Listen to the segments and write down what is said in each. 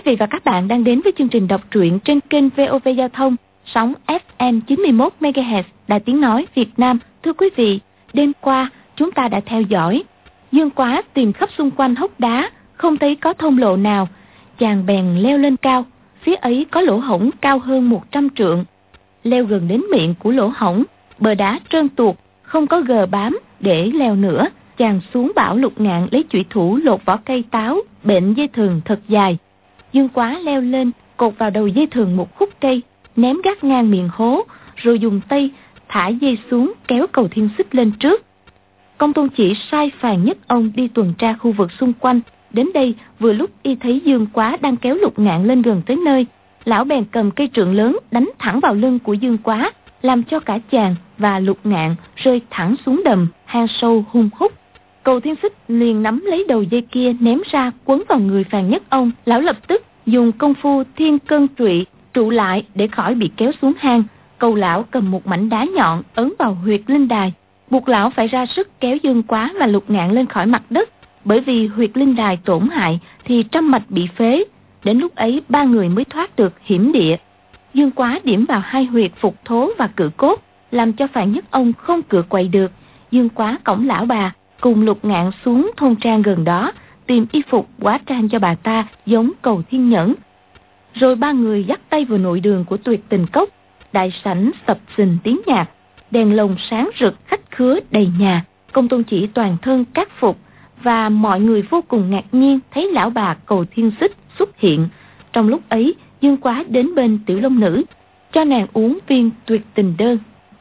Quý vị và các bạn đang đến với chương trình đọc truyện trên kênh VOV Giao thông, sóng FM 91 MHz, Đài Tiếng nói Việt Nam. Thưa quý vị, đêm qua chúng ta đã theo dõi Dương Quá tìm khắp xung quanh hốc đá, không thấy có thông lộ nào. Chàng bèn leo lên cao, phía ấy có lỗ hổng cao hơn 100 trượng. Leo gần đến miệng của lỗ hổng, bờ đá trơn tuột, không có gờ bám để leo nữa. Chàng xuống bảo Lục Ngạn lấy chủy thủ lột vỏ cây táo, bệnh dây thừng thật dài. Dương Quá leo lên, cột vào đầu dây thừng một khúc cây, ném gác ngang miệng hố, rồi dùng tay thả dây xuống kéo Cầu Thiên Xích lên trước. Công Tôn Chỉ sai Phàn Nhất Ông đi tuần tra khu vực xung quanh. Đến đây, vừa lúc y thấy Dương Quá đang kéo Lục Ngạn lên gần tới nơi, lão bèn cầm cây trượng lớn đánh thẳng vào lưng của Dương Quá, làm cho cả chàng và Lục Ngạn rơi thẳng xuống đầm hang sâu hun hút. Cầu Thiên Xích liền nắm lấy đầu dây kia ném ra quấn vào người Phàn Nhất Ông. Lão lập tức dùng công phu thiên cân trụy trụ lại để khỏi bị kéo xuống hang. Cầu lão cầm một mảnh đá nhọn ấn vào huyệt linh đài, buộc lão phải ra sức kéo Dương Quá và Lục Ngạn lên khỏi mặt đất. Bởi vì huyệt linh đài tổn hại thì trăm mạch bị phế. Đến lúc ấy ba người mới thoát được hiểm địa. Dương Quá điểm vào hai huyệt phục thố và cự cốt, làm cho Phàn Nhất Ông không cựa quậy được. Dương Quá cõng lão bà cùng Lục Ngạn xuống thôn trang gần đó, tìm y phục hóa trang cho bà ta giống Cầu Thiên Nhẫn. Rồi ba người dắt tay vào nội đường của Tuyệt Tình Cốc. Đại sảnh sập sình tiếng nhạc, đèn lồng sáng rực, khách khứa đầy nhà. Công Tôn Chỉ toàn thân cát phục, và mọi người vô cùng ngạc nhiên thấy lão bà Cầu Thiên Xích xuất hiện. Trong lúc ấy, Dương Quá đến bên Tiểu Long Nữ, cho nàng uống viên Tuyệt Tình Đơn.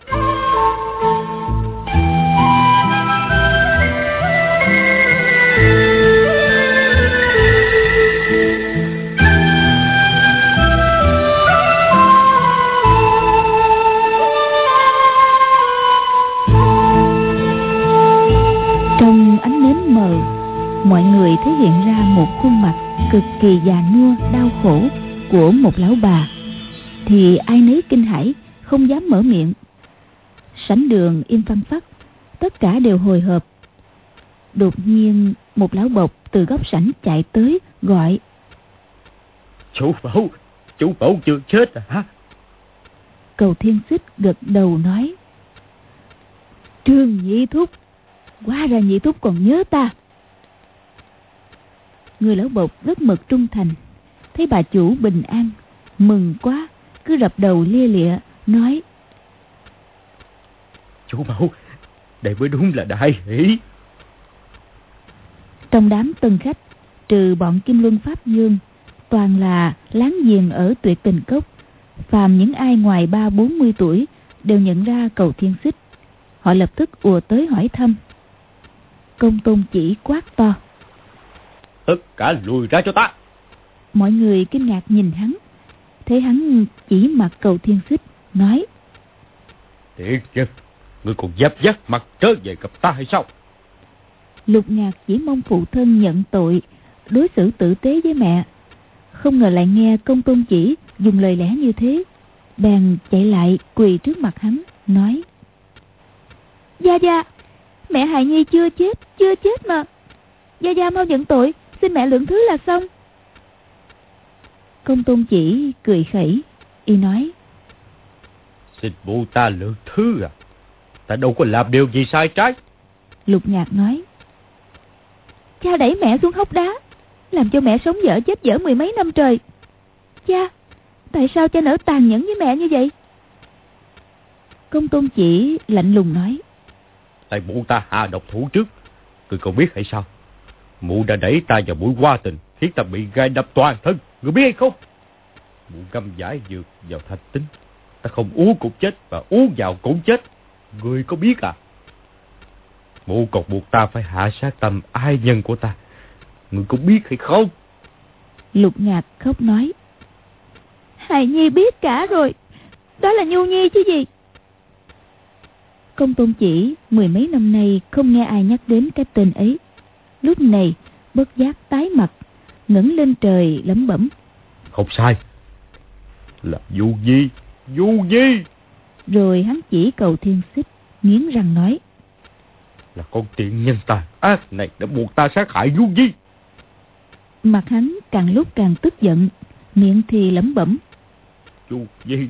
Trong ánh nến mờ, mọi người thấy hiện ra một khuôn mặt cực kỳ già nua đau khổ của một lão bà, thì ai nấy kinh hãi không dám mở miệng. Sảnh đường im phăng phắc, tất cả đều hồi hộp. Đột nhiên một lão bộc từ góc sảnh chạy tới gọi: Chủ mẫu chưa chết à hả? Cầu Thiên Xích gật đầu nói: Trương Nhị Thúc, hóa ra Nhị Thúc còn nhớ ta. Người lão bộc rất mực trung thành, thấy bà chủ bình an, mừng quá, cứ rập đầu lia lịa nói: Chủ mẫu, đây mới đúng là đại hỷ. Trong đám tân khách, trừ bọn Kim Luân Pháp Dương, toàn là láng giềng ở Tuyệt Tình Cốc. Phàm những ai ngoài 30-40 tuổi đều nhận ra Cầu Thiên Xích. Họ lập tức ùa tới hỏi thăm. Công Tôn Chỉ quát to: Tất cả lùi ra cho ta. Mọi người kinh ngạc nhìn hắn, thấy hắn chỉ mặt Cầu Thiên Xích, nói: Thiệt chứ, ngươi còn dám dắt mặt trở về gặp ta hay sao? Lục Ngạc chỉ mong phụ thân nhận tội, đối xử tử tế với mẹ. Không ngờ lại nghe Công Tôn Chỉ dùng lời lẽ như thế, bèn chạy lại quỳ trước mặt hắn, nói: Gia, mẹ hài nhi chưa chết mà. Gia mau nhận tội, xin mẹ lượng thứ là xong. Công Tôn Chỉ cười khẩy, y nói: Xin buông ta lượng thứ à? Ta đâu có làm điều gì sai trái. Lục Ngạc nói: Cha đẩy mẹ xuống hốc đá, làm cho mẹ sống dở chết dở 10 mấy năm trời. Cha, tại sao cha nỡ tàn nhẫn với mẹ như vậy? Công Tôn Chỉ lạnh lùng nói: Tại mụ ta hạ độc thủ trước, ngươi còn biết hay sao? Mụ đã đẩy ta vào mũi hoa tình, khiến ta bị gai đập toàn thân, ngươi biết hay không? Mụ ngâm giải dược vào thạch tính, ta không uống cũng chết, và uống vào cũng chết. Ngươi có biết à? Mụ còn buộc ta phải hạ sát tâm ai nhân của ta, ngươi có biết hay không? Lục Ngạc khóc nói: Hài nhi biết cả rồi, đó là Nhu Nhi chứ gì. Công Tôn Chỉ 10 mấy năm nay không nghe ai nhắc đến cái tên ấy, lúc này bất giác tái mặt, ngẩng lên trời lẩm bẩm: Không sai, là Du Nhi. Rồi hắn chỉ Cầu Thiên Xích, nghiến răng nói: Là con tiện nhân tàn ác này đã buộc ta sát hại Du Nhi. Mặt hắn càng lúc càng tức giận, miệng thì lẩm bẩm: Du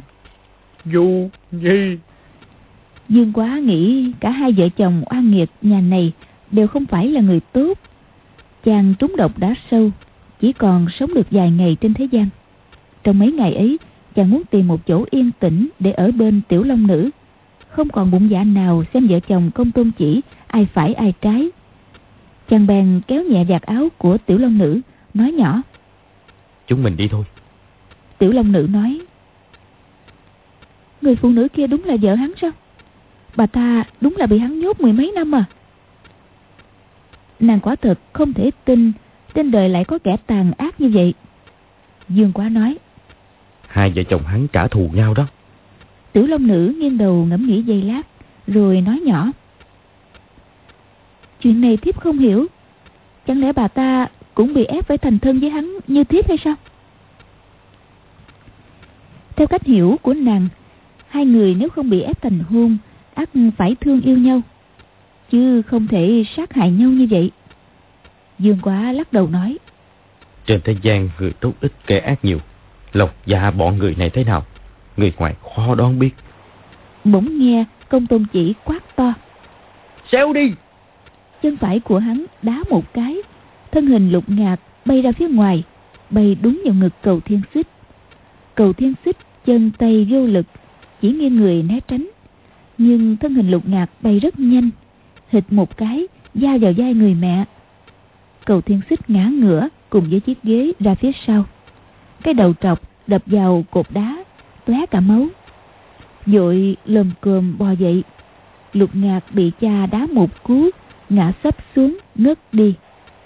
Nhi. Dương Quá nghĩ cả hai vợ chồng oan nghiệt nhà này đều không phải là người tốt. Chàng trúng độc đã sâu, chỉ còn sống được vài ngày trên thế gian. Trong mấy ngày ấy, chàng muốn tìm một chỗ yên tĩnh để ở bên Tiểu Long Nữ, không còn bụng dạ nào xem vợ chồng Công Tôn Chỉ ai phải ai trái. Chàng bèn kéo nhẹ vạt áo của Tiểu Long Nữ, nói nhỏ: Chúng mình đi thôi. Tiểu Long Nữ nói: Người phụ nữ kia đúng là vợ hắn sao? Bà ta đúng là bị hắn nhốt 10 mấy năm à? Nàng quả thật không thể tin trên đời lại có kẻ tàn ác như vậy. Dương Quá nói: Hai vợ chồng hắn trả thù nhau đó. Tiểu Long Nữ nghiêng đầu ngẫm nghĩ giây lát, rồi nói nhỏ: Chuyện này thiếp không hiểu. Chẳng lẽ bà ta cũng bị ép phải thành thân với hắn như thiếp hay sao? Theo cách hiểu của nàng, hai người nếu không bị ép thành hôn, ắt phải thương yêu nhau, chứ không thể sát hại nhau như vậy. Dương Quá lắc đầu nói: Trên thế gian người tốt ít kẻ ác nhiều. Lòng dạ bọn người này thế nào, người ngoài khó đoán biết. Bỗng nghe Công Tôn Chỉ quát to: Xéo đi! Chân phải của hắn đá một cái, thân hình Lục Ngạc bay ra phía ngoài, bay đúng vào ngực Cầu Thiên Xích. Cầu Thiên Xích chân tay vô lực, chỉ nghiêng người né tránh, nhưng thân hình Lục Ngạc bay rất nhanh, hịch một cái va vào vai người mẹ. Cầu Thiên Xích ngã ngửa cùng với chiếc ghế ra phía sau, cái đầu trọc đập vào cột đá, tóe cả máu. Vội lồm cồm bò dậy. Lục Ngạc bị cha đá một cú, ngã sấp xuống ngất đi.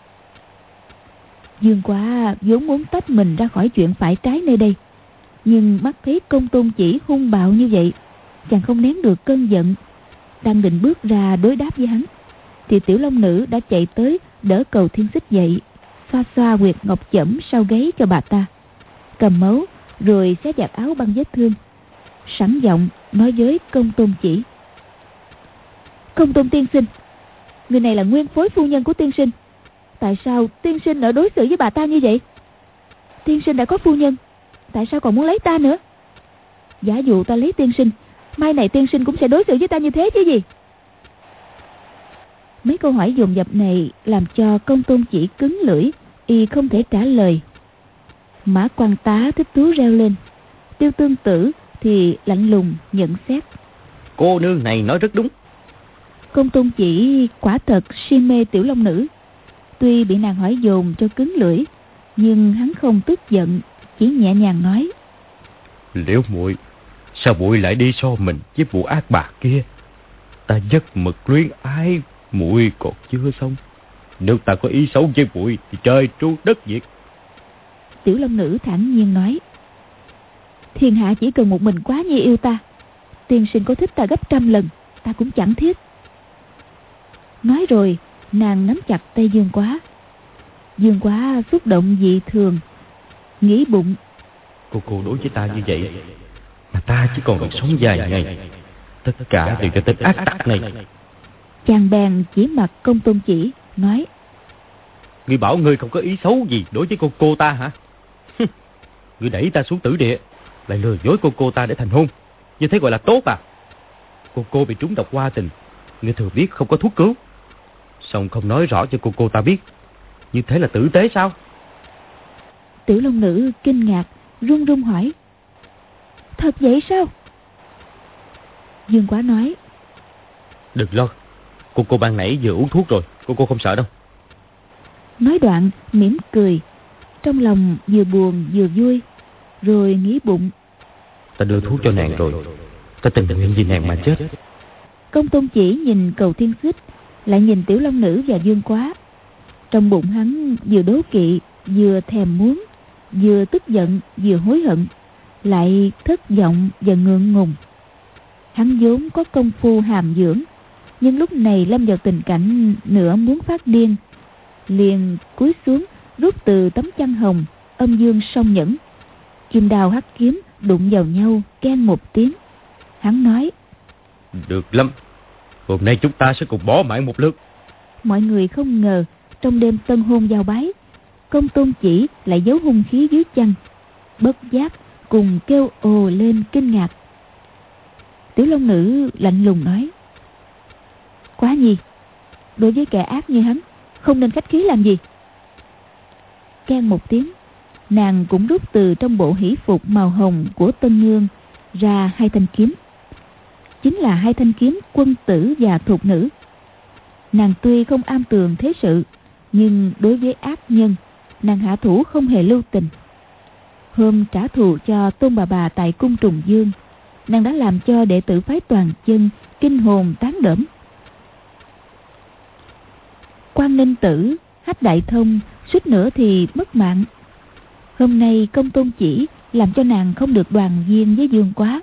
Dương Quá vốn muốn tách mình ra khỏi chuyện phải trái nơi đây, nhưng mắt thấy Công Tôn Chỉ hung bạo như vậy, chàng không nén được cơn giận. Đang định bước ra đối đáp với hắn, thì Tiểu Long Nữ đã chạy tới đỡ Cầu Thiên Xích dậy, xoa xoa huyệt ngọc chẩm sau gáy cho bà ta, cầm máu rồi xé vạt áo băng vết thương, sẵn giọng nói với Công Tôn Chỉ: Công Tôn tiên sinh, người này là nguyên phối phu nhân của tiên sinh. Tại sao tiên sinh lại đối xử với bà ta như vậy? Tiên sinh đã có phu nhân, tại sao còn muốn lấy ta nữa? Giả dụ ta lấy tiên sinh, mai này tiên sinh cũng sẽ đối xử với ta như thế chứ gì? Mấy câu hỏi dồn dập này làm cho Công Tôn Chỉ cứng lưỡi, y không thể trả lời. Mã Quan Tá thích thú reo lên, Tiêu Tương Tử thì lạnh lùng nhận xét: Cô nương này nói rất đúng. Công Tôn Chỉ quả thật si mê Tiểu Long Nữ. Tuy bị nàng hỏi dồn cho cứng lưỡi, nhưng hắn không tức giận, chỉ nhẹ nhàng nói: Liễu muội, sao muội lại đi so mình với vụ ác bạc kia? Ta rất mực luyến ái, muội còn chưa xong. Nếu ta có ý xấu với muội thì trời tru đất diệt. Tiểu Long Nữ thản nhiên nói: Thiên hạ chỉ cần một mình Quá Nhi yêu ta, tiên sinh có thích ta gấp trăm lần, ta cũng chẳng thiết. Nói rồi nàng nắm chặt tay Dương Quá. Dương Quá xúc động dị thường, nghĩ bụng: Cô đối với ta như vậy mà ta chỉ còn được sống vài ngày, tất cả đều cho tên ác tặc này. Chàng bèn chỉ mặt Công Tôn Chỉ nói: Ngươi bảo ngươi không có ý xấu gì đối với cô ta hả? Ngươi đẩy ta xuống tử địa, lại lừa dối cô ta để thành hôn, như thế gọi là tốt à? Cô bị trúng độc hoa tình, ngươi thừa biết không có thuốc cứu, xong không nói rõ cho cô ta biết, như thế là tử tế sao? Tiểu Long Nữ kinh ngạc, run run hỏi: Thật vậy sao? Dương Quá nói: Đừng lo, cô ban nãy vừa uống thuốc rồi, cô không sợ đâu. Nói đoạn mỉm cười, trong lòng vừa buồn vừa vui, rồi nghĩ bụng: Ta đưa thuốc cho nàng rồi, ta tình nguyện vì nàng mà chết. Công Tôn Chỉ nhìn Cầu Thiên Xích, lại nhìn Tiểu Long Nữ và Dương Quá. Trong bụng hắn vừa đố kỵ, vừa thèm muốn, vừa tức giận, vừa hối hận, lại thất vọng và ngượng ngùng. Hắn vốn có công phu hàm dưỡng, nhưng lúc này lâm vào tình cảnh nửa muốn phát điên, liền cúi xuống rút từ tấm chăn hồng âm dương song nhẫn. Kim đao hắc kiếm đụng vào nhau keng một tiếng. Hắn nói: Được lắm, hôm nay chúng ta sẽ cùng bỏ mạng một lượt. Mọi người không ngờ trong đêm tân hôn giao bái, Công Tôn Chỉ lại giấu hung khí dưới chăn, bất giác cùng kêu ồ lên kinh ngạc. Tiểu Long Nữ lạnh lùng nói: Quá Nhi, đối với kẻ ác như hắn không nên khách khí làm gì. Keng một tiếng, nàng cũng rút từ trong bộ hỷ phục màu hồng của Tân Nương ra 2 thanh kiếm, chính là 2 thanh kiếm quân tử và thục nữ. Nàng tuy không am tường thế sự, nhưng đối với ác nhân, nàng hạ thủ không hề lưu tình. Hôm trả thù cho Tôn bà tại cung Trùng Dương, nàng đã làm cho đệ tử phái Toàn Chân kinh hồn tán đỡm. Quan Ninh Tử, Hách Đại Thông suýt nữa thì mất mạng. Hôm nay Công Tôn Chỉ làm cho nàng không được đoàn viên với Dương Quá.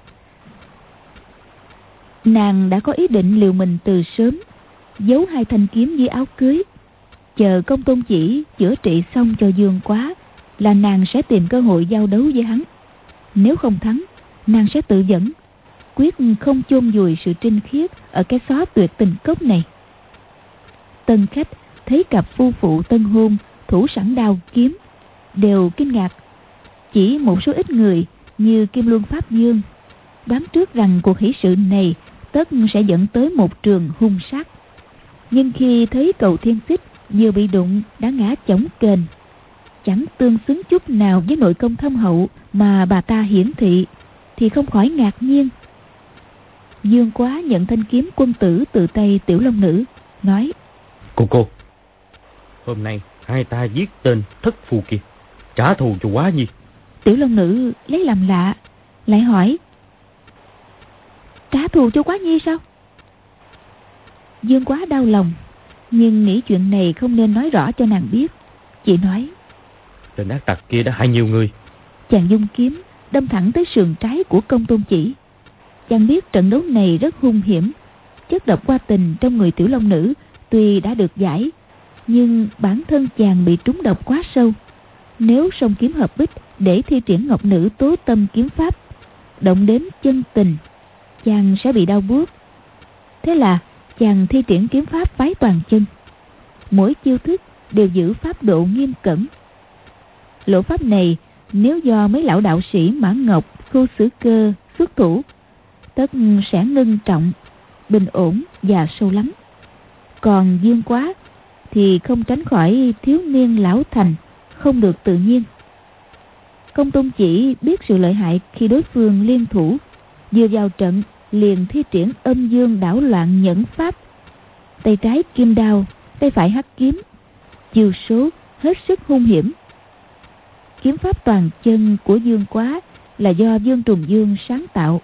Nàng đã có ý định liều mình từ sớm, giấu 2 thanh kiếm dưới áo cưới, chờ Công Tôn Chỉ chữa trị xong cho Dương Quá là nàng sẽ tìm cơ hội giao đấu với hắn. Nếu không thắng, nàng sẽ tự dẫn, quyết không chôn vùi sự trinh khiết ở cái xó tuyệt tình cốc này. Tân khách thấy cặp phu phụ tân hôn thủ sẵn đao kiếm đều kinh ngạc. Chỉ một số ít người như Kim Luân Pháp Dương đoán trước rằng cuộc hỷ sự này tất sẽ dẫn tới một trường hung sát. Nhưng khi thấy Cầu Thiên Xích vừa bị đụng đã ngã chổng kềnh, chẳng tương xứng chút nào với nội công thâm hậu mà bà ta hiển thị, thì không khỏi ngạc nhiên. Dương Quá nhận thanh kiếm quân tử từ tay Tiểu Long Nữ, nói: Cô, hôm nay hai ta giết tên thất phu kia, trả thù cho Quá Nhi. Tiểu Long Nữ lấy làm lạ, lại hỏi: Trả thù cho Quá Nhi sao? Dương Quá đau lòng, nhưng nghĩ chuyện này không nên nói rõ cho nàng biết, chỉ nói: Tên ác tặc kia đã hại nhiều người. Chàng dung kiếm đâm thẳng tới sườn trái của Công Tôn Chỉ. Chàng biết trận đấu này rất hung hiểm. Chất độc qua tình trong người Tiểu Long Nữ tuy đã được giải, nhưng bản thân chàng bị trúng độc quá sâu. Nếu song kiếm hợp bích để thi triển Ngọc Nữ Tố Tâm kiếm pháp, động đến chân tình, chàng sẽ bị đau buốt. Thế là chàng thi triển kiếm pháp phái Toàn Chân, mỗi chiêu thức đều giữ pháp độ nghiêm cẩn. Lộ pháp này nếu do mấy lão đạo sĩ Mã Ngọc, Khu Sử Cơ xuất thủ, tất sẽ ngưng trọng, bình ổn và sâu lắm. Còn Dương Quá thì không tránh khỏi thiếu niên lão thành, không được tự nhiên. Công Tôn Chỉ biết sự lợi hại khi đối phương liên thủ, vừa vào trận liền thi triển Âm Dương Đảo Loạn Nhẫn pháp, tay trái kim đao, tay phải hắc kiếm, chiêu số hết sức hung hiểm. Kiếm pháp Toàn Chân của Dương Quá là do Dương Trùng Dương sáng tạo.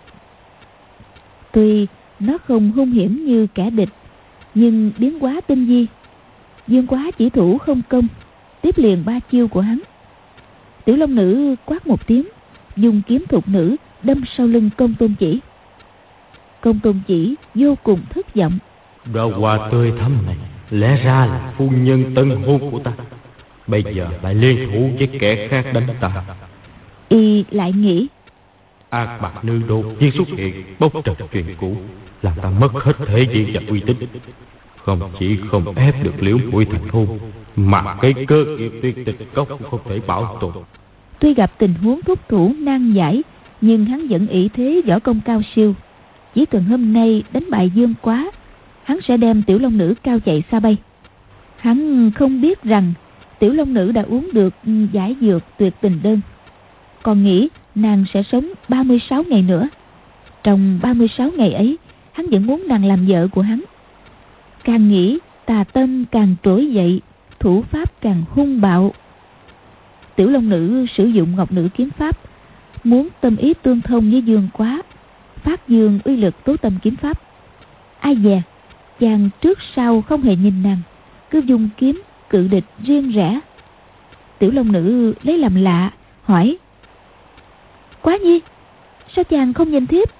Tuy nó không hung hiểm như kẻ địch, nhưng biến hóa tinh vi. Dương Quá chỉ thủ không công, tiếp liền 3 chiêu của hắn. Tiểu Long Nữ quát một tiếng, dùng kiếm thục nữ đâm sau lưng Công Tôn Chỉ. Công Tôn Chỉ vô cùng thất vọng. Đóa hoa tươi thắm này lẽ ra là phu nhân tân hôn của ta, bây giờ lại liên thủ với kẻ khác đánh ta. Y lại nghĩ: Ác Bạc Nương đột nhiên xuất hiện, bóc trần chuyện cũ, làm ta mất hết thể diện và uy tín. Không chỉ không ép được Liễu Muội thành hôn, mà cái cơ nghiệp tuyệt tình cốc cũng không thể bảo tồn. Tuy gặp tình huống thúc thủ nan giải, nhưng hắn vẫn ỷ thế võ công cao siêu. Chỉ cần hôm nay đánh bại Dương Quá, hắn sẽ đem Tiểu Long Nữ cao chạy xa bay. Hắn không biết rằng Tiểu Long Nữ đã uống được giải dược tuyệt tình đơn, còn nghĩ nàng sẽ sống 36 ngày nữa. Trong 36 ngày ấy, hắn vẫn muốn nàng làm vợ của hắn. Càng nghĩ, tà tâm càng trỗi dậy, thủ pháp càng hung bạo. Tiểu Long Nữ sử dụng Ngọc Nữ kiếm pháp, muốn tâm ý tương thông với Dương Quá, phát dương uy lực tố tâm kiếm pháp. Ai dè, chàng trước sau không hề nhìn nàng, cứ dùng kiếm cự địch riêng rẽ. Tiểu Long Nữ lấy làm lạ, hỏi: Quá Nhi, sao chàng không nhìn thiếp?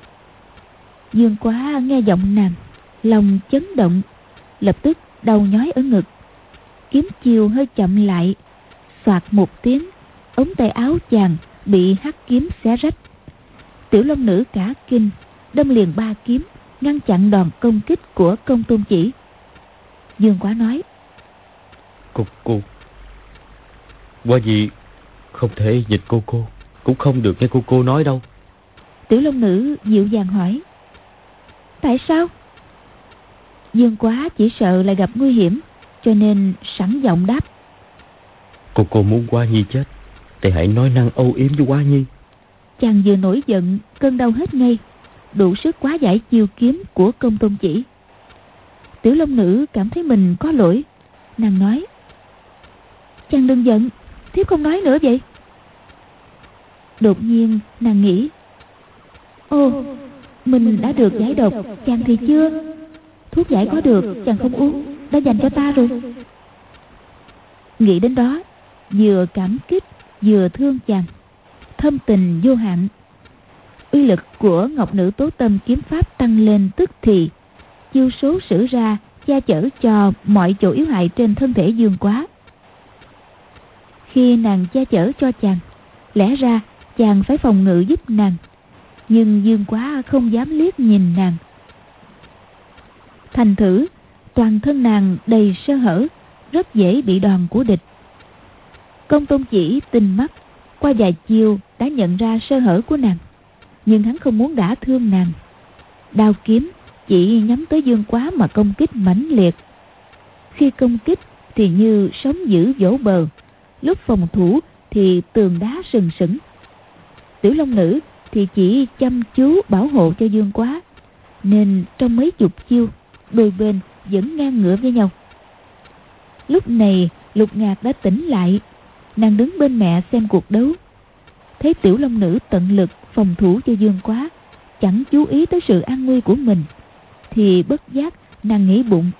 Dương Quá nghe giọng nàng, lòng chấn động, lập tức đau nhói ở ngực. Kiếm chiều hơi chậm lại, xoạt một tiếng, ống tay áo chàng bị hắc kiếm xé rách. Tiểu Long Nữ cả kinh, đâm liền 3 kiếm, ngăn chặn đòn công kích của Công Tôn Chỉ. Dương Quá nói: Qua gì không thể dịch cô, cũng không được nghe cô nói đâu. Tiểu Long Nữ dịu dàng hỏi. Tại sao? Dương Quá chỉ sợ lại gặp nguy hiểm, cho nên sẵn giọng đáp. Cô muốn Hoa Nhi chết thì hãy nói năng âu yếm với Hoa Nhi. Chàng vừa nổi giận, cơn đau hết ngay, đủ sức quá giải chiêu kiếm của Công Tôn Chỉ. Tiểu Long Nữ cảm thấy mình có lỗi, nàng nói. Chàng đừng giận, thiếp không nói nữa vậy. Đột nhiên nàng nghĩ, ồ, mình đã được giải độc, chàng thì chưa. Thuốc giải có được, chàng không uống, đã dành cho ta rồi. Nghĩ đến đó, vừa cảm kích vừa thương chàng, thâm tình vô hạn. Uy lực của Ngọc Nữ Tố Tâm kiếm pháp tăng lên tức thì, chiêu số sử ra che chở cho mọi chỗ yếu hại trên thân thể Dương Quá. Khi nàng che chở cho chàng, lẽ ra chàng phải phòng ngự giúp nàng, nhưng Dương Quá không dám liếc nhìn nàng. Thành thử toàn thân nàng đầy sơ hở, rất dễ bị đòn của địch. Công Tôn Chỉ tinh mắt, qua vài chiêu đã nhận ra sơ hở của nàng, nhưng hắn không muốn đả thương nàng. Đao kiếm chỉ nhắm tới Dương Quá mà công kích mãnh liệt. Khi công kích thì như sóng dữ vỗ bờ, lúc phòng thủ thì tường đá sừng sững. Tiểu Long Nữ thì chỉ chăm chú bảo hộ cho Dương Quá, nên trong mấy chục chiêu đôi bên vẫn ngang ngửa với nhau. Lúc này Lục Ngạc đã tỉnh lại, nàng đứng bên mẹ xem cuộc đấu, thấy Tiểu Long Nữ tận lực phòng thủ cho Dương Quá, chẳng chú ý tới sự an nguy của mình, thì bất giác nàng nghĩ bụng,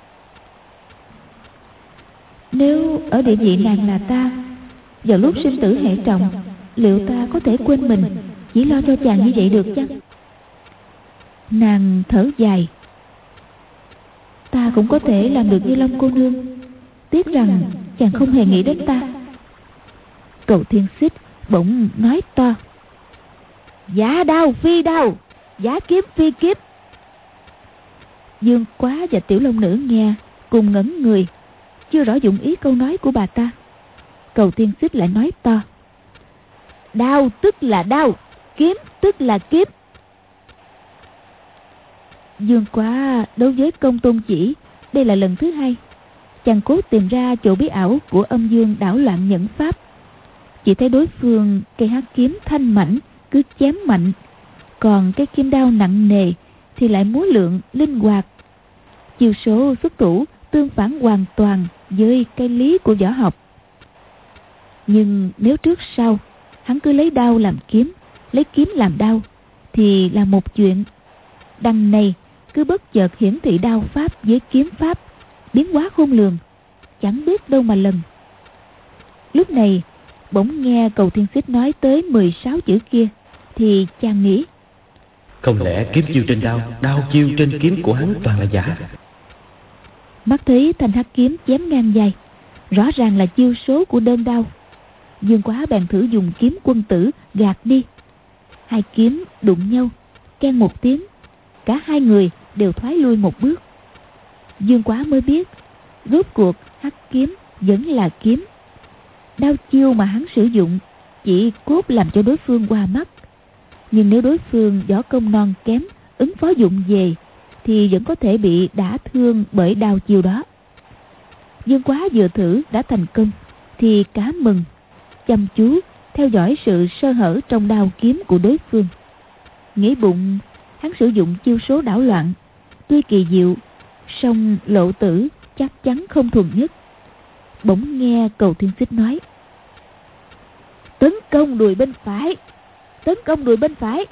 nếu ở địa vị nàng là ta, vào lúc sinh tử hệ trọng, liệu ta có thể quên mình chỉ lo cho chàng như vậy được chăng? Nàng thở dài. Ta cũng có thể làm được như Long cô nương, tiếc rằng chàng không hề nghĩ đến ta. Cầu Thiên Xích bỗng nói to. Giá đao phi đao, giá kiếm phi kiếp. Dương Quá và Tiểu Long Nữ nghe cùng ngẩn người, chưa rõ dụng ý câu nói của bà ta. Cầu Thiên Xích lại nói to. Đao tức là đao, kiếm tức là kiếm. Dương Quá đối với Công Tôn Chỉ đây là lần thứ hai. Chàng cố tìm ra chỗ bí ảo của âm dương đảo loạn nhẫn pháp, chỉ thấy đối phương cây hắc kiếm thanh mảnh cứ chém mạnh, còn cái kim đao nặng nề thì lại múa lượn linh hoạt. Chiêu số xuất thủ tương phản hoàn toàn với cái lý của võ học. Nhưng nếu trước sau hắn cứ lấy đao làm kiếm, lấy kiếm làm đao thì là một chuyện. Đằng này cứ bất chợt hiển thị đao pháp với kiếm pháp, biến hóa khôn lường, chẳng biết đâu mà lần. Lúc này bỗng nghe Cầu Thiên Xích nói tới 16 chữ kia, thì chàng nghĩ, không lẽ kiếm chiêu trên đao, đao chiêu trên kiếm của hắn toàn là giả? Mắt thấy thanh hắc kiếm chém ngang vai, rõ ràng là chiêu số của đơn đao. Dương Quá bèn thử dùng kiếm quân tử gạt đi. Hai kiếm đụng nhau, keng một tiếng, cả hai người đều thoái lui một bước. Dương Quá mới biết rốt cuộc hắc kiếm vẫn là kiếm. Đao chiêu mà hắn sử dụng chỉ cốt làm cho đối phương qua mắt, nhưng nếu đối phương võ công non kém, ứng phó dụng về thì vẫn có thể bị đả thương bởi đao chiêu đó. Dương Quá vừa thử đã thành công thì cá mừng, chăm chú theo dõi sự sơ hở trong đao kiếm của đối phương. Nghĩ bụng hắn sử dụng chiêu số đảo loạn tuy kỳ diệu, song lộ tử chắc chắn không thuần nhất. Bỗng nghe Cầu Thiên Xích nói, tấn công đùi bên phải, tấn công đùi bên phải.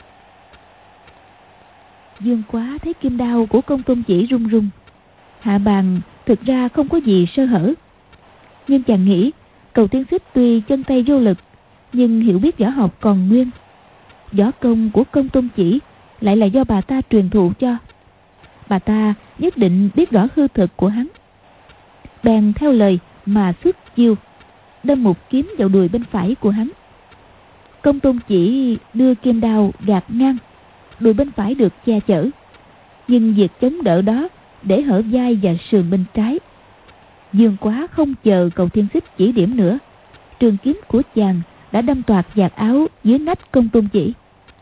Dương Quá thấy kim đao của Công Tôn Chỉ rung rung, hạ bàn thực ra không có gì sơ hở. Nhưng chàng nghĩ Cầu Thiên Xích tuy chân tay vô lực, nhưng hiểu biết võ học còn nguyên. Võ công của Công Tôn Chỉ lại là do bà ta truyền thụ cho. Bà ta nhất định biết rõ hư thực của hắn. Bèn theo lời mà xuất chiêu, đâm một kiếm vào đùi bên phải của hắn. Công Tôn Chỉ đưa kim đao gạt ngang, đùi bên phải được che chở, nhưng việc chống đỡ đó để hở vai và sườn bên trái. Dương Quá không chờ Cầu Thiên Xích chỉ điểm nữa, trường kiếm của chàng đã đâm toạc vạt áo dưới nách Công Tôn Chỉ.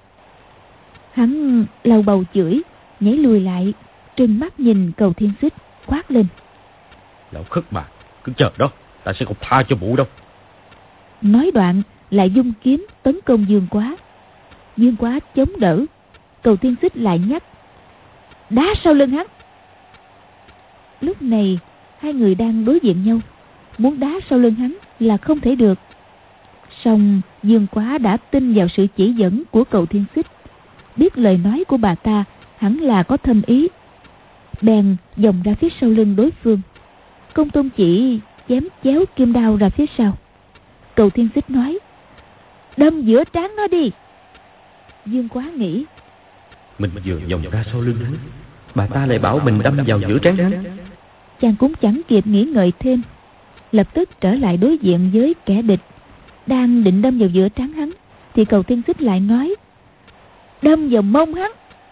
Hắn lau bầu chửi, nhảy lùi lại, trừng mắt nhìn Cầu Thiên Xích, quát lên: Lão khất mà, cứ chờ đó, ta sẽ không tha cho mụ đâu. Nói đoạn lại dung kiếm tấn công Dương Quá. Dương Quá chống đỡ, Cầu Thiên Xích lại nhắc: Đá sau lưng hắn. Lúc này hai người đang đối diện nhau, muốn đá sau lưng hắn là không thể được. Song Dương Quá đã tin vào sự chỉ dẫn của Cầu Thiên Xích, biết lời nói của bà ta hẳn là có thâm ý, bèn vòng ra phía sau lưng đối phương. Công Tôn Chỉ chém chéo kim đao ra phía sau. Cầu Thiên Xích nói: Đâm giữa trán nó đi. Dương Quá nghĩ: Mình vừa vòng ra sau lưng hắn, bà ta lại bảo mình đâm vào giữa trán hắn. Chàng cũng chẳng kịp nghĩ ngợi thêm, lập tức trở lại đối diện với kẻ địch. Đang định đâm vào giữa trán hắn thì Cầu Thiên Xích lại nói: Đâm vào mông hắn.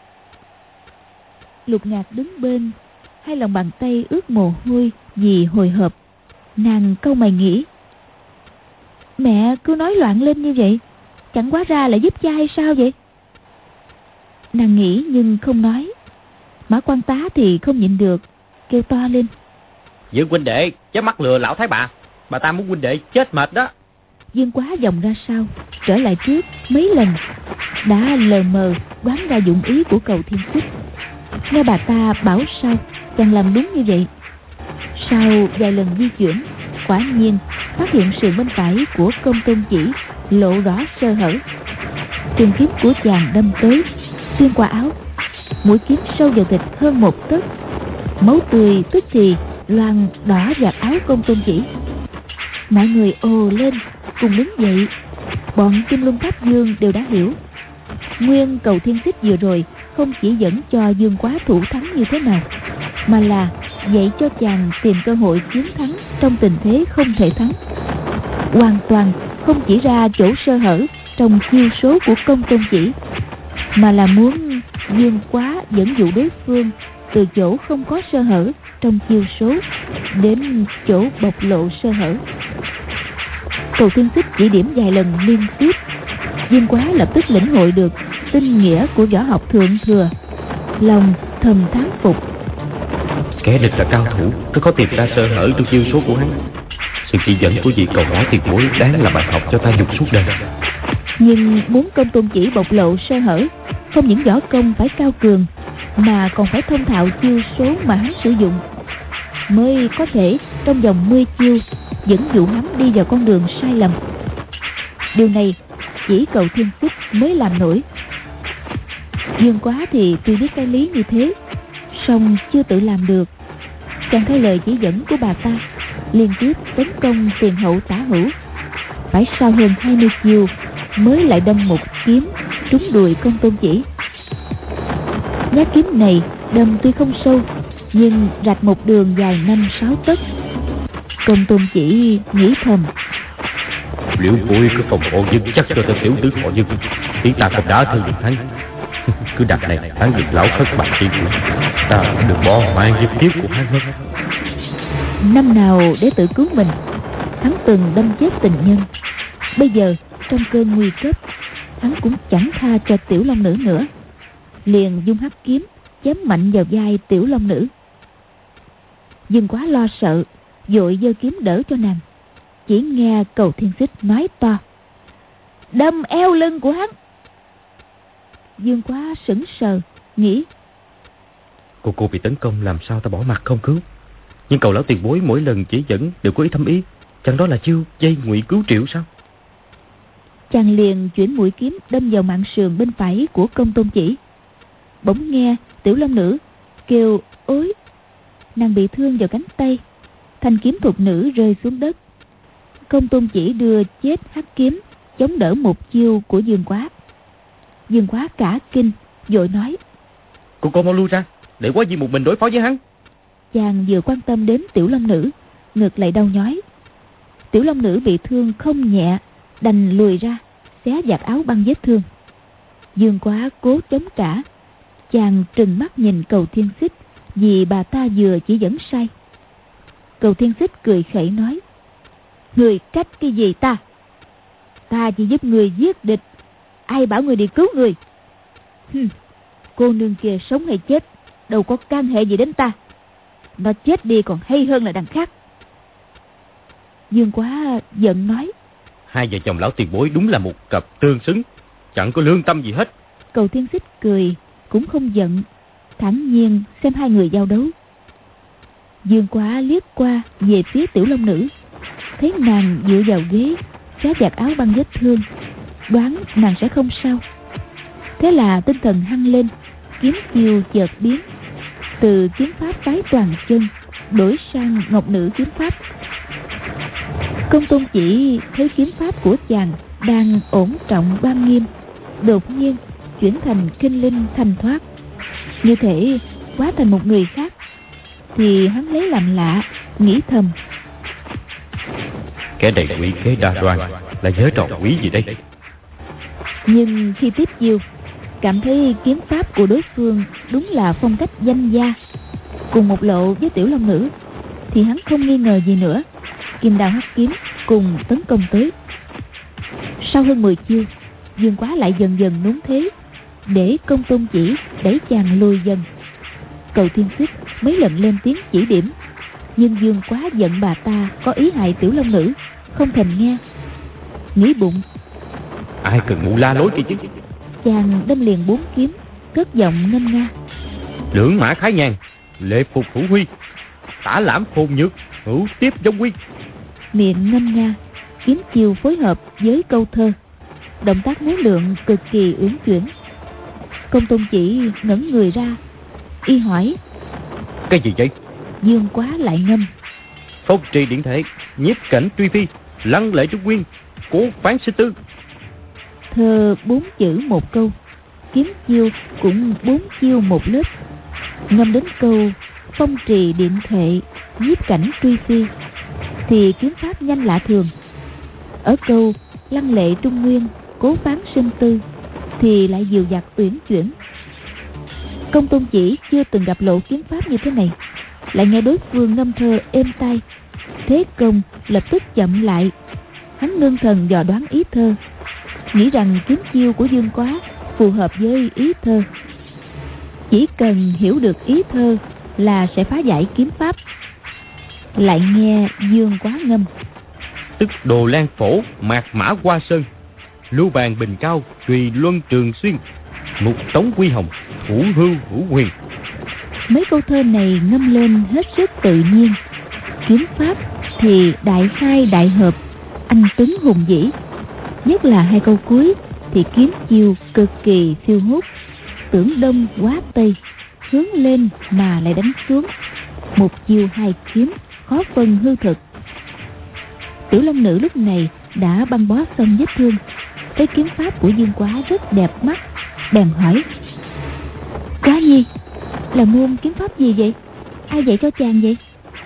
Lục Ngạc đứng bên, hai lòng bàn tay ướt mồ hôi vì hồi hộp. Nàng cau mày nghĩ: Mẹ cứ nói loạn lên như vậy, chẳng quá ra là giúp cha hay sao vậy? Nàng nghĩ nhưng không nói. Mã Quan Tá thì không nhịn được, kêu to lên: Dương huynh đệ chớ mắc lừa lão thái bà ta muốn huynh đệ chết mệt đó. Dương Quá vòng ra sau, trở lại trước mấy lần, đã lờ mờ đoán ra dụng ý của Cầu Thiên Xích. Nghe bà ta bảo sao, chàng làm đúng như vậy. Sau vài lần di chuyển, quả nhiên phát hiện sườn bên phải của Công Tôn Chỉ lộ rõ sơ hở. Trường kiếm của chàng đâm tới, xuyên qua áo, mũi kiếm sâu vào thịt hơn 1 tấc. Máu tươi tức thì loang đỏ vạt áo Công Tôn Chỉ. Mọi người ồ lên cùng đứng dậy. Bọn Kim Luân Pháp Dương đều đã hiểu, nguyên Cầu Thiên Xích vừa rồi không chỉ dẫn cho Dương Quá thủ thắng như thế nào, mà là dạy cho chàng tìm cơ hội chiến thắng trong tình thế không thể thắng. Hoàn toàn không chỉ ra chỗ sơ hở trong chiêu số của Công Tôn Chỉ, mà là muốn Dương Quá dẫn dụ đối phương từ chỗ không có sơ hở trong chiêu số đến chỗ bộc lộ sơ hở. Cầu Thiên Xích chỉ điểm vài lần liên tiếp, Dương Quá lập tức lĩnh hội được tinh nghĩa của võ học thượng thừa, lòng thầm thán phục. Kẻ địch là cao thủ, rất khó tìm ra sơ hở trong chiêu số của hắn. Sự chỉ dẫn của vị cầu nói tiền bối đáng là bài học cho ta dùng suốt đời. Nhưng muốn Công Tôn Chỉ bộc lộ sơ hở, không những võ công phải cao cường, mà còn phải thông thạo chiêu số mà hắn sử dụng, mới có thể trong vòng 10 chiêu dẫn dụ hắn đi vào con đường sai lầm. Điều này chỉ Cầu Thiên Xích mới làm nổi. Dương Quá thì tuy biết cái lý như thế, song chưa tự làm được. Chàng theo lời chỉ dẫn của bà ta, liên tiếp tấn công tiền hậu tả hữu, phải sau hơn 20 chiêu mới lại đâm một kiếm trúng đùi Công Tôn Chỉ. Nhát kiếm này đâm tuy không sâu, nhưng rạch một đường dài 5-6 tấc. Công Tôn Chỉ nghĩ thầm: Liệu vui cứ phòng hộ Dương chắc cho tên tiểu tử họ Dương, khiến ta không đã thương được hắn. Cứ đặt này hắn được lão khất bạc tiên của ta, được bỏ mang giết tiếp của hắn hết. Năm nào để tự cứu mình, hắn từng đâm chết tình nhân. Bây giờ trong cơn nguy cấp, hắn cũng chẳng tha cho Tiểu Long Nữ nữa, liền dung hắc kiếm chém mạnh vào vai Tiểu Long Nữ. Dương Quá lo sợ, vội giơ kiếm đỡ cho nàng. Chỉ nghe Cầu Thiên Xích nói to: Đâm eo lưng của hắn. Dương Quá sững sờ, nghĩ: Cô bị tấn công làm sao ta bỏ mặt không cứu? Nhưng Cầu lão tiền bối mỗi lần chỉ dẫn đều có ý thâm ý, chẳng đó là chiêu dây ngụy cứu triệu sao? Chàng liền chuyển mũi kiếm đâm vào mạng sườn bên phải của Công Tôn Chỉ. Bỗng nghe Tiểu Long Nữ kêu ối, nàng bị thương vào cánh tay, thanh kiếm thục nữ rơi xuống đất. Công Tôn Chỉ đưa chết hắc kiếm chống đỡ một chiêu của Dương Quá. Dương Quá cả kinh, vội nói: Cô mau lui ra, để Quá Di một mình đối phó với hắn. Chàng vừa quan tâm đến Tiểu Long Nữ, ngực lại đau nhói. Tiểu Long Nữ bị thương không nhẹ, đành lùi ra, xé vạt áo băng vết thương. Dương Quá cố chống trả. Chàng trừng mắt nhìn Cầu Thiên Xích, vì bà ta vừa chỉ dẫn sai. Cầu Thiên Xích cười khẩy nói: Người trách cái gì ta? Ta chỉ giúp người giết địch, ai bảo người đi cứu người? Cô nương kia sống hay chết đâu có can hệ gì đến ta. Nó chết đi còn hay hơn là đằng khác. Dương Quá giận nói: Hai vợ chồng lão tiền bối đúng là một cặp tương xứng, chẳng có lương tâm gì hết. Cầu Thiên Xích cười cũng không giận, thản nhiên xem hai người giao đấu. Dương Quá liếc qua về phía Tiểu Long Nữ, thấy nàng dựa vào ghế, xé vạt áo băng vết thương, đoán nàng sẽ không sao. Thế là tinh thần hăng lên, kiếm chiêu chợt biến, từ kiếm pháp phái toàn chân đổi sang ngọc nữ kiếm pháp. Công Tôn Chỉ thấy kiếm pháp của chàng đang ổn trọng đoan nghiêm, đột nhiên chuyển thành kinh linh thanh thoát, như thể hóa thành một người khác. Thì hắn lấy làm lạ, nghĩ thầm: Kẻ đầy quỷ kế đa đoan là giới trò quỷ gì đây? Nhưng khi tiếp chiêu, cảm thấy kiếm pháp của đối phương đúng là phong cách danh gia, cùng một lộ với Tiểu Long Nữ, thì hắn không nghi ngờ gì nữa, kim đao hắc kiếm cùng tấn công tới. Sau hơn 10 chiêu, Dương Quá lại dần dần núng thế, để Công Tôn Chỉ đẩy chàng lùi dần. Cầu Thiên Xích mấy lần lên tiếng chỉ điểm, nhưng Dương Quá giận bà ta có ý hại Tiểu Long Nữ, không thèm nghe. Nghĩ bụng: Ai cần mụ la lối kia chứ? Chàng đâm liền 4 kiếm, cất giọng ngâm nga: Lưỡng mã khái nhàn, lệ phục hữu huy, tả lãm khôn nhược, hữu tiếp giống quy. Miệng ngâm nga, kiếm chiêu phối hợp với câu thơ, động tác múa lượng cực kỳ uyển chuyển. Công Tôn Chỉ ngẩng người ra, y hỏi: Cái gì vậy? Dương Quá lại ngâm: Phong trì điển thể, nhiếp cảnh truy phi, lăng lệ trung nguyên, cố phán sinh tư. Thơ 4 chữ một câu, kiếm chiêu cũng 4 chiêu một lớp. Ngâm đến câu phong trì điện thệ, nhiếp cảnh truy phi thì kiếm pháp nhanh lạ thường. Ở câu lăng lệ trung nguyên, cố phán sinh tư thì lại dịu dặt uyển chuyển. Công Tôn Chỉ chưa từng gặp lộ kiếm pháp như thế này, lại nghe đối phương ngâm thơ êm tai, thế công lập tức chậm lại. Hắn ngưng thần dò đoán ý thơ, nghĩ rằng kiếm chiêu của Dương Quá phù hợp với ý thơ, chỉ cần hiểu được ý thơ là sẽ phá giải kiếm pháp. Lại nghe Dương Quá ngâm: Tức đồ lan phổ, mạc mã hoa sơn, lưu bàn bình cao, tùy luân trường xuyên, mục tống quy hồng, hữu hưu hữu huyền. Mấy câu thơ này ngâm lên hết sức tự nhiên, kiếm pháp thì đại khai đại hợp, anh tuấn hùng vĩ. Nhất là hai câu cuối thì kiếm chiêu cực kỳ phiêu hút, tưởng đông quá tây, hướng lên mà lại đánh xuống, một chiêu hai kiếm, khó phân hư thực. Tiểu Long Nữ lúc này đã băng bó xong vết thương, thấy kiếm pháp của Dương Quá rất đẹp mắt, bèn hỏi: Quá Nhi, là môn kiếm pháp gì vậy? Ai dạy cho chàng vậy?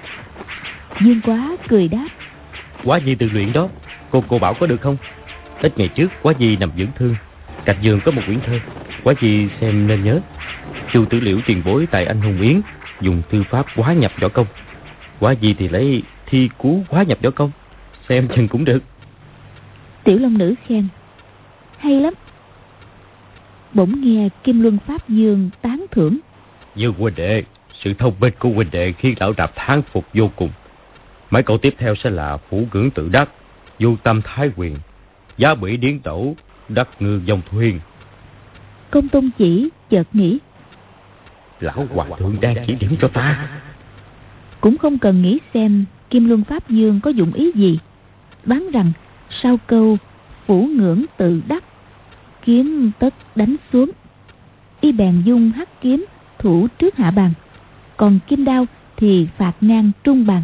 Dương Quá cười đáp: Quá Nhi tự luyện đó, cô bảo có được không? Ít ngày trước Quá Nhi nằm dưỡng thương, cạnh giường có một quyển thơ, Quá Nhi xem nên nhớ. Chu Tử Liễu tiền bối tại Anh Hùng Yến dùng thư pháp hóa nhập võ công, Quá Nhi thì lấy thi cú hóa nhập võ công, xem chừng cũng được. Tiểu Long Nữ khen: Hay lắm. Bỗng nghe Kim Luân Pháp Dương tán thưởng: Dương huynh đệ, sự thông minh của huynh đệ khiến lão Trạp thán phục vô cùng. Mấy câu tiếp theo sẽ là phủ cưỡng tự đắc, vô tâm thái quyền, giá bỉ điến tẩu, đắc ngư dòng thuyền. Công Tôn Chỉ chợt nghĩ: Lão hoàng thượng đang chỉ điểm cho ta. Cũng không cần nghĩ xem Kim Luân Pháp Dương có dụng ý gì, đoán rằng sau câu phủ ngưỡng tự đắc, kiếm tất đánh xuống, y bèn dung hắc kiếm thủ trước hạ bàn, còn kim đao thì phạt ngang trung bàn.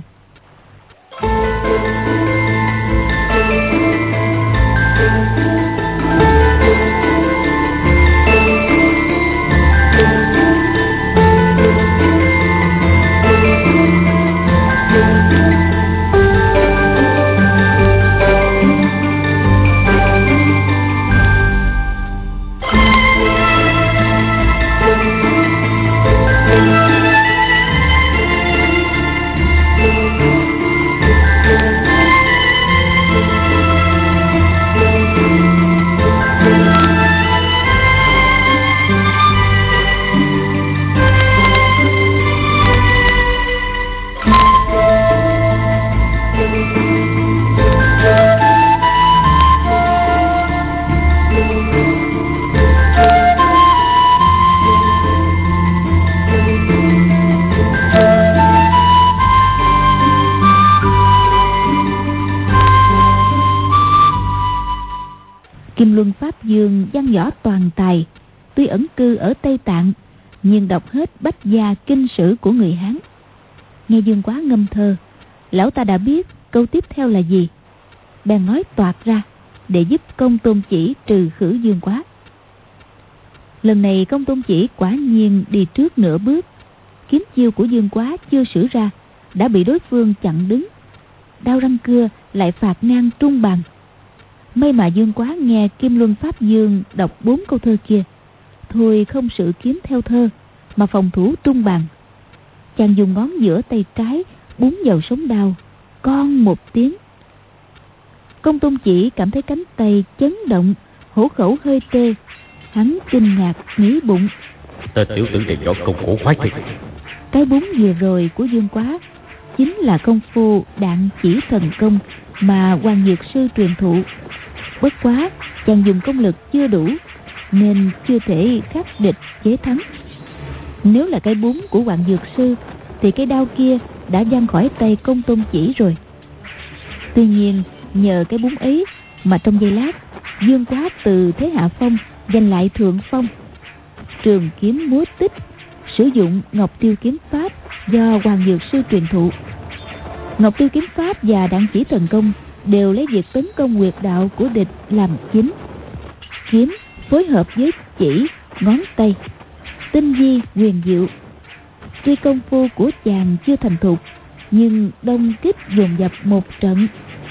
Kim Luân Pháp Dương văn võ toàn tài, tuy ẩn cư ở Tây Tạng nhưng đọc hết bách gia kinh sử của người Hán. Nghe Dương Quá ngâm thơ, lão ta đã biết câu tiếp theo là gì, bèn nói toạc ra để giúp Công Tôn Chỉ trừ khử Dương Quá. Lần này Công Tôn Chỉ quả nhiên đi trước nửa bước, kiếm chiêu của Dương Quá chưa sử ra đã bị đối phương chặn đứng, đao răng cưa lại phạt ngang trung bàn. May mà Dương Quá nghe Kim Luân Pháp Dương đọc 4 câu thơ kia, thôi không sử kiếm theo thơ mà phòng thủ trung bàn. Chàng dùng ngón giữa tay trái búng vào sống đao, con một tiếng. Công Tôn Chỉ cảm thấy cánh tay chấn động, hổ khẩu hơi tê. Hắn kinh ngạc nghĩ bụng, tên tiểu tử này võ công cổ khoái thiệt. Cái búng vừa rồi của Dương Quá chính là công phu đạn chỉ thần công mà Hoàng Dược Sư truyền thụ. Bất quá chàng dùng công lực chưa đủ nên chưa thể khắc địch chế thắng. Nếu là cái búng của Hoàng Dược Sư thì cái đao kia đã giăng khỏi tay Công Tôn Chỉ rồi. Tuy nhiên nhờ cái búng ấy mà trong giây lát Dương Quá từ thế hạ phong giành lại thượng phong. Trường kiếm múa tích sử dụng Ngọc Tiêu kiếm pháp do Hoàng Dược Sư truyền thụ. Ngọc Tiêu kiếm pháp và đạn chỉ thần công đều lấy việc tấn công huyệt đạo của địch làm chính. Kiếm phối hợp với chỉ, ngón tay, tinh vi huyền diệu. Tuy công phu của chàng chưa thành thục, nhưng đông kích dồn dập một trận,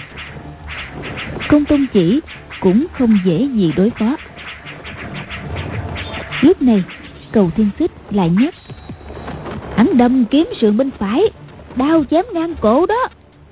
Công Tôn Chỉ cũng không dễ gì đối phó. Lúc này Cầu Thiên Xích lại nhắc, hắn đâm kiếm sườn bên phải, đao chém ngang cổ đó.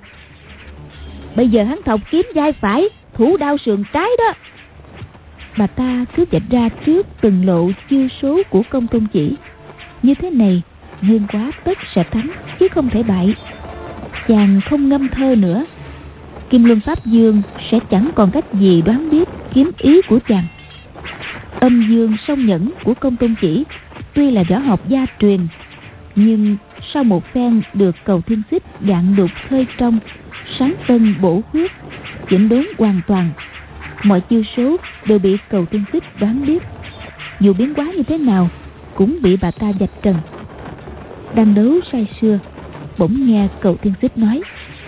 Bây giờ hắn thọc kiếm vai phải, thủ đao sườn trái đó. Bà ta cứ vạch ra trước từng lộ chiêu số của Công Tôn Chỉ. Như thế này Dương Quá tất sẽ thắng chứ không thể bại. Chàng không ngâm thơ nữa, Kim Luân Pháp Dương sẽ chẳng còn cách gì đoán biết kiếm ý của chàng. Âm dương song nhẫn của Công Tôn Chỉ tuy là võ học gia truyền, nhưng sau một phen được Cầu Thiên Xích gạn đục khơi trong, sáng tân bổ khuyết, chỉnh đốn hoàn toàn, mọi chiêu số đều bị Cầu Thiên Xích đoán biết. Dù biến hóa như thế nào cũng bị bà ta vạch trần. Đang đấu say sưa, bỗng nghe Cầu Thiên Xích nói,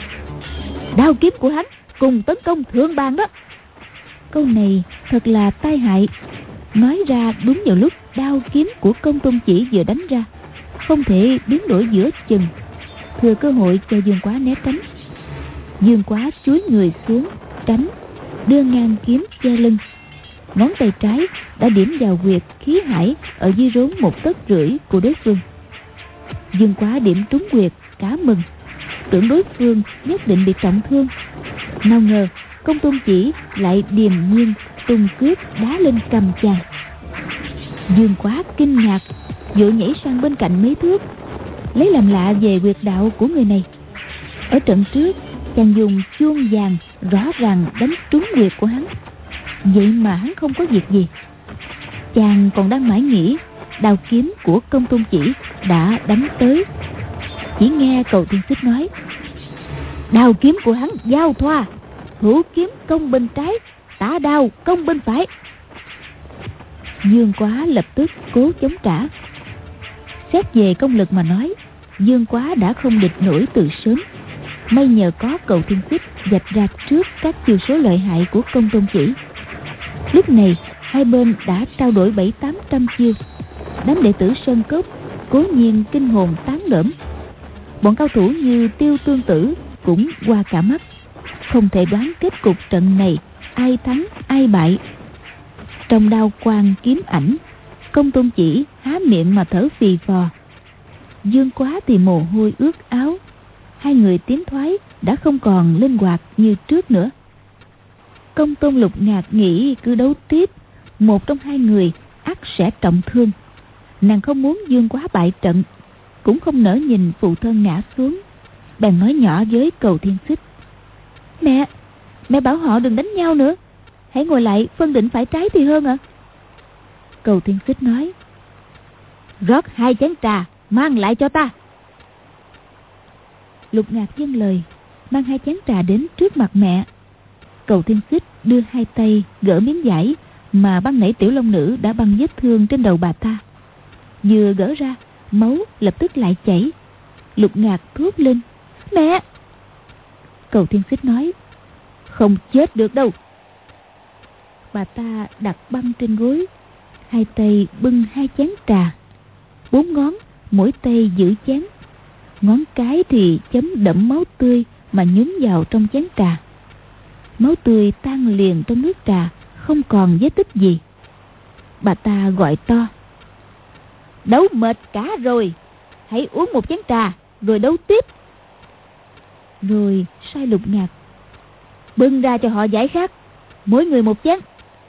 đao kiếm của hắn cùng tấn công thượng bàn đó. Câu này thật là tai hại, nói ra đúng vào lúc đao kiếm của Công Tôn Chỉ vừa đánh ra, không thể biến đổi giữa chừng, thừa cơ hội cho Dương Quá né tránh. Dương Quá chúi người xuống tránh, đưa ngang kiếm che lưng, ngón tay trái đã điểm vào huyệt khí hải ở dưới rốn 1,5 tấc của đối phương. Dương Quá điểm trúng huyệt cả mừng, tưởng đối phương nhất định bị trọng thương. Nào ngờ Công Tôn Chỉ lại điềm nhiên tung cước đá lên cầm chàng. Dương Quá kinh ngạc, vội nhảy sang bên cạnh mấy thước, lấy làm lạ về huyệt đạo của người này. Ở trận trước chàng dùng chuông vàng rõ ràng đánh trúng huyệt của hắn, vậy mà hắn không có việc gì. Chàng còn đang mãi nghĩ đao kiếm của Công Tôn Chỉ đã đánh tới, chỉ nghe Cầu Thiên Xích nói, đao kiếm của hắn giao thoa, hữu kiếm công bên trái, tả đao công bên phải. Dương Quá lập tức cố chống trả. Xét về công lực mà nói, Dương Quá đã không địch nổi từ sớm. May nhờ có Cầu Thiên Xích vạch ra trước các chiêu số lợi hại của Công Tôn Chỉ. Lúc này hai bên đã trao đổi 700-800 chiêu. Đám đệ tử Sơn Cốc cố nhiên kinh hồn tán đỡm. Bọn cao thủ như Tiêu Tương Tử cũng qua cả mắt, không thể đoán kết cục trận này ai thắng ai bại. Trong đao quang kiếm ảnh, Công Tôn Chỉ há miệng mà thở phì phò, Dương Quá thì mồ hôi ướt áo. Hai người tiến thoái đã không còn linh hoạt như trước nữa. Công Tôn Lục Ngạc nghĩ cứ đấu tiếp, một trong hai người ắt sẽ trọng thương. Nàng không muốn Dương Quá bại trận, cũng không nỡ nhìn phụ thân ngã xuống, bèn nói nhỏ với Cầu Thiên Xích, Mẹ bảo họ đừng đánh nhau nữa, hãy ngồi lại phân định phải trái thì hơn ạ. Cầu Thiên Xích nói, rót 2 chén trà mang lại cho ta. Lục Ngạc vâng lời, mang 2 chén trà đến trước mặt mẹ. Cầu Thiên Xích đưa hai tay gỡ miếng vải mà ban nãy Tiểu Long Nữ đã băng vết thương trên đầu bà ta. Vừa gỡ ra, máu lập tức lại chảy. Lục Ngạc thốt lên: "Mẹ!" Cầu Thiên Xích nói: "Không chết được đâu." Bà ta đặt băng trên gối, hai tay bưng hai chén trà, 4 ngón mỗi tay giữ chén, ngón cái thì chấm đẫm máu tươi mà nhúng vào trong chén trà. Máu tươi tan liền trong nước trà, không còn vết tích gì. Bà ta gọi to: "Đấu mệt cả rồi, hãy uống một chén trà rồi đấu tiếp." Rồi sai Lục Ngạc: "Bưng ra cho họ giải khát, mỗi người một chén."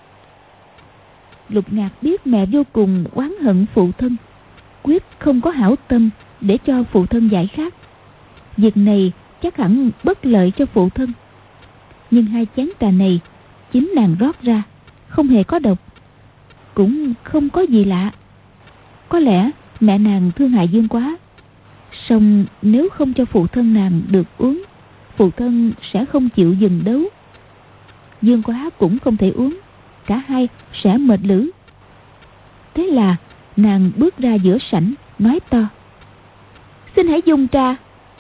Lục Ngạc biết mẹ vô cùng oán hận phụ thân, quyết không có hảo tâm để cho phụ thân giải khát. Việc này chắc hẳn bất lợi cho phụ thân. Nhưng hai chén trà này chính nàng rót ra, không hề có độc, cũng không có gì lạ. Có lẽ mẹ nàng thương hại Dương Quá, song nếu không cho phụ thân nàng được uống, phụ thân sẽ không chịu dừng đấu. Dương Quá cũng không thể uống, cả hai sẽ mệt lử. Thế là nàng bước ra giữa sảnh, nói to: "Xin hãy dùng trà."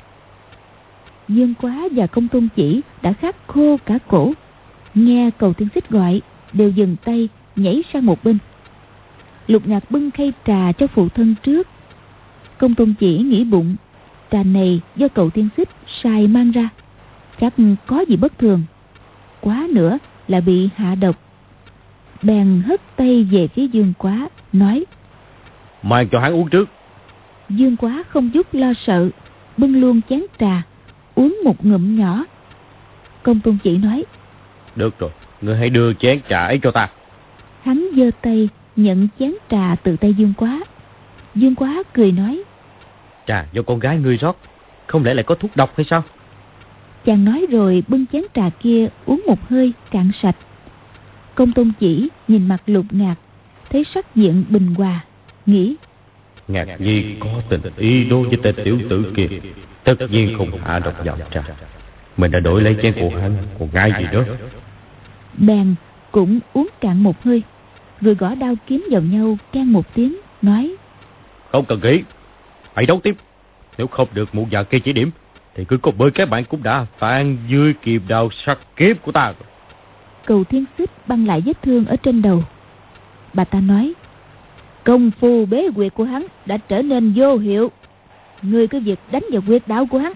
Dương Quá và Công Tôn Chỉ đã khát khô cả cổ, nghe Cầu Thiên Xích gọi đều dừng tay, nhảy sang một bên. Lục Ngạc bưng khay trà cho phụ thân trước. Công Tôn Chỉ nghĩ bụng, trà này do Cầu Thiên Xích sai mang ra, chắc có gì bất thường, quá nữa là bị hạ độc. Bèn hất tay về phía Dương Quá, nói: "Mang cho hắn uống trước." Dương Quá không chút lo sợ, bưng luôn chén trà, uống một ngụm nhỏ. Công Tôn Chỉ nói: "Được rồi, ngươi hãy đưa chén trà ấy cho ta." Hắn giơ tay nhận chén trà từ tay Dương Quá. Dương Quá cười nói: "Trà do con gái ngươi rót, không lẽ lại có thuốc độc hay sao?" Chàng nói rồi bưng chén trà kia uống một hơi cạn sạch. Công Tôn Chỉ nhìn mặt Lục Ngạc, thấy sắc diện bình hòa, nghĩ: Ngạc Nhi có tình ý đối với tên tiểu tử kia, tất nhiên không hạ độc vào trà. Mình đã đổi lấy chén của hắn, còn ngại gì đó. Bèn cũng uống cạn một hơi, rồi gõ đao kiếm vào nhau keng một tiếng, nói: "Không cần nghĩ, hãy đấu tiếp. Nếu không được mụ già kia chỉ điểm, thì cứ có bơi các bạn cũng đã phản dưới kìm đao sắc kiếp của ta." Cầu Thiên Xích băng lại vết thương ở trên đầu. Bà ta nói: "Công phu bế quyệt của hắn đã trở nên vô hiệu, ngươi cứ việc đánh vào quyệt đạo của hắn."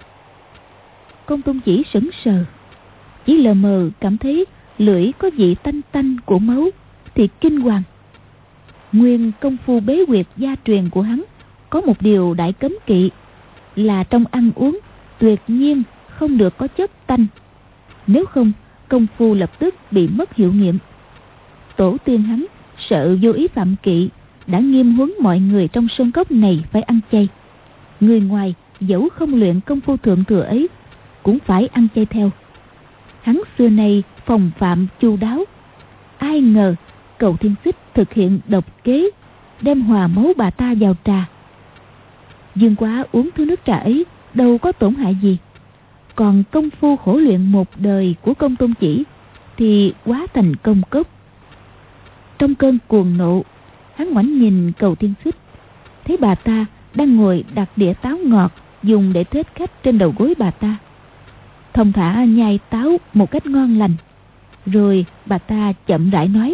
Công Tôn Chỉ sững sờ, chỉ lờ mờ cảm thấy lưỡi có vị tanh tanh của máu thì kinh hoàng. Nguyên công phu bế quyệt gia truyền của hắn có một điều đại cấm kỵ, là trong ăn uống tuyệt nhiên không được có chất tanh, nếu không công phu lập tức bị mất hiệu nghiệm. Tổ tiên hắn sợ vô ý phạm kỵ, đã nghiêm huấn mọi người trong sơn cốc này phải ăn chay. Người ngoài dẫu không luyện công phu thượng thừa ấy cũng phải ăn chay theo. Hắn xưa nay phòng phạm chu đáo, ai ngờ Cầu Thiên Xích thực hiện độc kế, đem hòa máu bà ta vào trà. Dương Quá uống thứ nước trà ấy đâu có tổn hại gì, còn công phu khổ luyện một đời của Công Tôn Chỉ thì quá thành công cốc. Trong cơn cuồng nộ, hắn ngoảnh nhìn Cầu Thiên Xích, thấy bà ta đang ngồi đặt đĩa táo ngọt dùng để thết khách trên đầu gối bà ta, thông thả nhai táo một cách ngon lành. Rồi bà ta chậm rãi nói: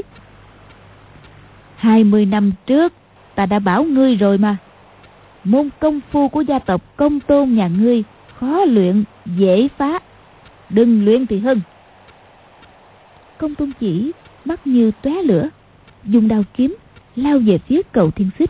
20 năm trước ta đã bảo ngươi rồi mà, môn công phu của gia tộc Công Tôn nhà ngươi khó luyện dễ phá, đừng luyện thì hơn. Công Tôn Chỉ mắt như tóe lửa, dùng đao kiếm lao về phía Cầu Thiên Xích.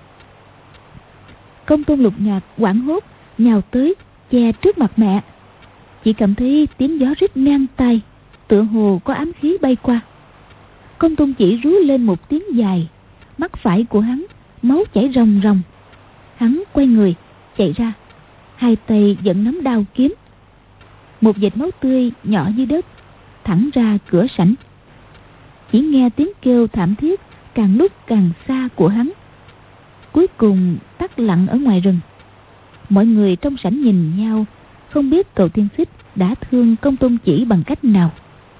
Công Tôn Lục Ngạc hoảng hốt nhào tới che trước mặt mẹ, chỉ cảm thấy tiếng gió rít ngang tai, tựa hồ có ám khí bay qua. Công Tôn Chỉ rú lên một tiếng dài, mắt phải của hắn máu chảy ròng ròng. Hắn quay người chạy ra, hai tay vẫn nắm đao kiếm. Một vệt máu tươi nhỏ dưới đất thẳng ra cửa sảnh. Chỉ nghe tiếng kêu thảm thiết càng lúc càng xa của hắn, cuối cùng tắt lặng ở ngoài rừng. Mọi người trong sảnh nhìn nhau, không biết Cầu Thiên Xích đã thương Công Tôn Chỉ bằng cách nào.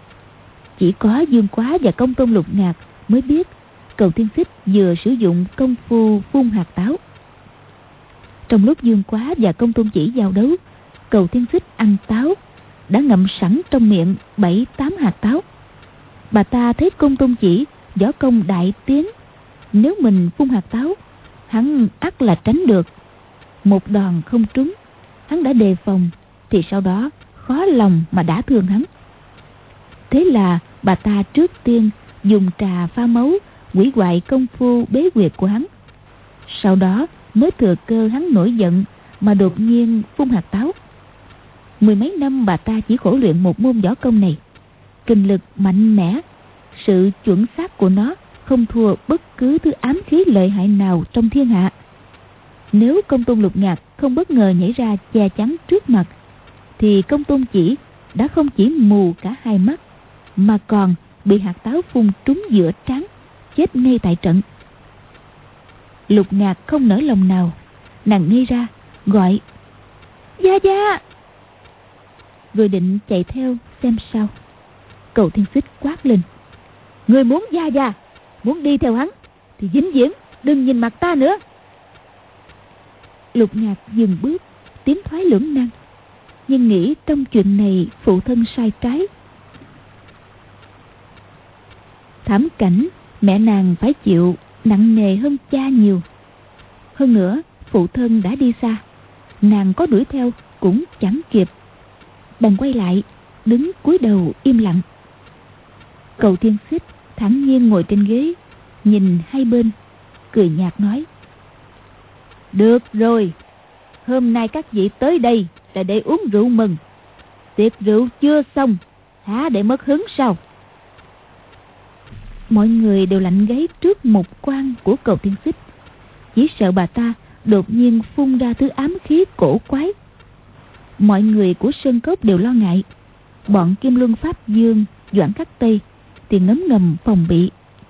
Chỉ có Dương Quá và Công Tôn Lục Ngạc mới biết Cầu Thiên Xích vừa sử dụng công phu phun hạt táo. Trong lúc Dương Quá và Công Tôn Chỉ giao đấu, Cầu Thiên Xích ăn táo đã ngậm sẵn trong miệng 7-8 hạt táo. Bà ta thấy Công Tôn Chỉ võ công đại tiến, nếu mình phun hạt táo, hắn ắt là tránh được. Một đòn không trúng, hắn đã đề phòng, thì sau đó khó lòng mà đả thương hắn. Thế là bà ta trước tiên dùng trà pha máu hủy hoại công phu bế quyệt của hắn. Sau đó mới thừa cơ hắn nổi giận mà đột nhiên phun hạt táo. Mười mấy năm bà ta chỉ khổ luyện một môn võ công này, kinh lực mạnh mẽ, sự chuẩn xác của nó không thua bất cứ thứ ám khí lợi hại nào trong thiên hạ. Nếu Công Tôn Lục Ngạc không bất ngờ nhảy ra che chắn trước mặt, thì Công Tôn Chỉ đã không chỉ mù cả hai mắt, mà còn bị hạt táo phun trúng giữa trán, chết ngay tại trận. Lục Ngạc không nỡ lòng nào, nàng nghi ra gọi Gia Gia, rồi định chạy theo xem sao. Cầu Thiên Xích quát lên: Ngươi muốn Gia Gia, muốn đi theo hắn thì vĩnh viễn đừng nhìn mặt ta nữa. Lục Ngạc dừng bước, tiến thoái lưỡng nan, nhưng nghĩ trong chuyện này phụ thân sai trái. Thảm cảnh mẹ nàng phải chịu nặng nề hơn cha nhiều. Hơn nữa phụ thân đã đi xa, nàng có đuổi theo cũng chẳng kịp. Bèn quay lại, đứng cúi đầu im lặng. Cầu Thiên Xích thản nhiên ngồi trên ghế, nhìn hai bên, cười nhạt nói: Được rồi, hôm nay các vị tới đây là để uống rượu mừng. Tiệc rượu chưa xong, há để mất hứng sao? Mọi người đều lạnh gáy trước một quan của Cầu Thiên Xích, chỉ sợ bà ta đột nhiên phun ra thứ ám khí cổ quái. Mọi người của Sơn Cốc đều lo ngại, bọn Kim Luân Pháp Dương, Doãn Khắc Tây thì ngấm ngầm phòng bị.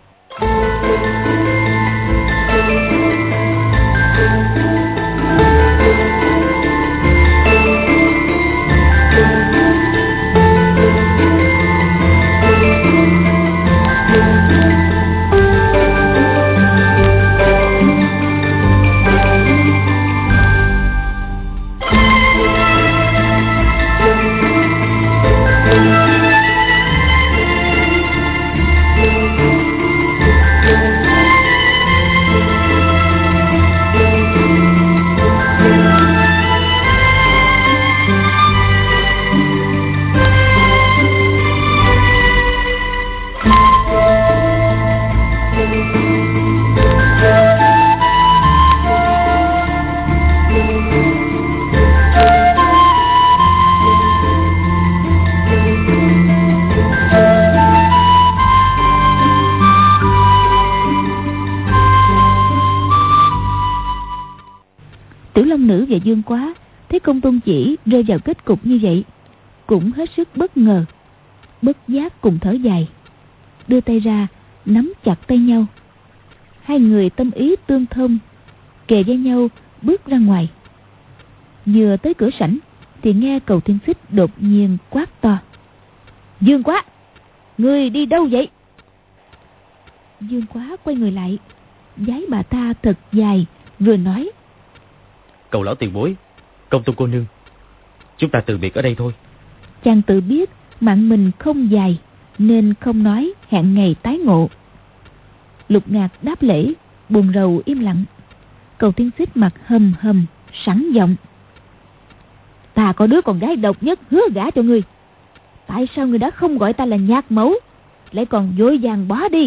Tiểu Long Nữ và Dương Quá thấy Công Tôn Chỉ rơi vào kết cục như vậy, cũng hết sức bất ngờ, bất giác cùng thở dài, đưa tay ra nắm chặt tay nhau. Hai người tâm ý tương thông, kề vai nhau bước ra ngoài. Vừa tới cửa sảnh thì nghe Cầu Thiên Xích đột nhiên quát to: Dương Quá, ngươi đi đâu vậy? Dương Quá quay người lại, vái bà ta thật dài, vừa nói: Cầu lão tiền bối, Công Tôn cô nương, chúng ta từ biệt ở đây thôi. Chàng tự biết mạng mình không dài, nên không nói hẹn ngày tái ngộ. Lục Ngạc đáp lễ, buồn rầu im lặng. Cầu Thiên Xích mặt hầm hầm, sẵn giọng: Ta có đứa con gái độc nhất hứa gả cho ngươi, tại sao ngươi đã không gọi ta là nhạc mẫu, lại còn vội vàng bỏ đi?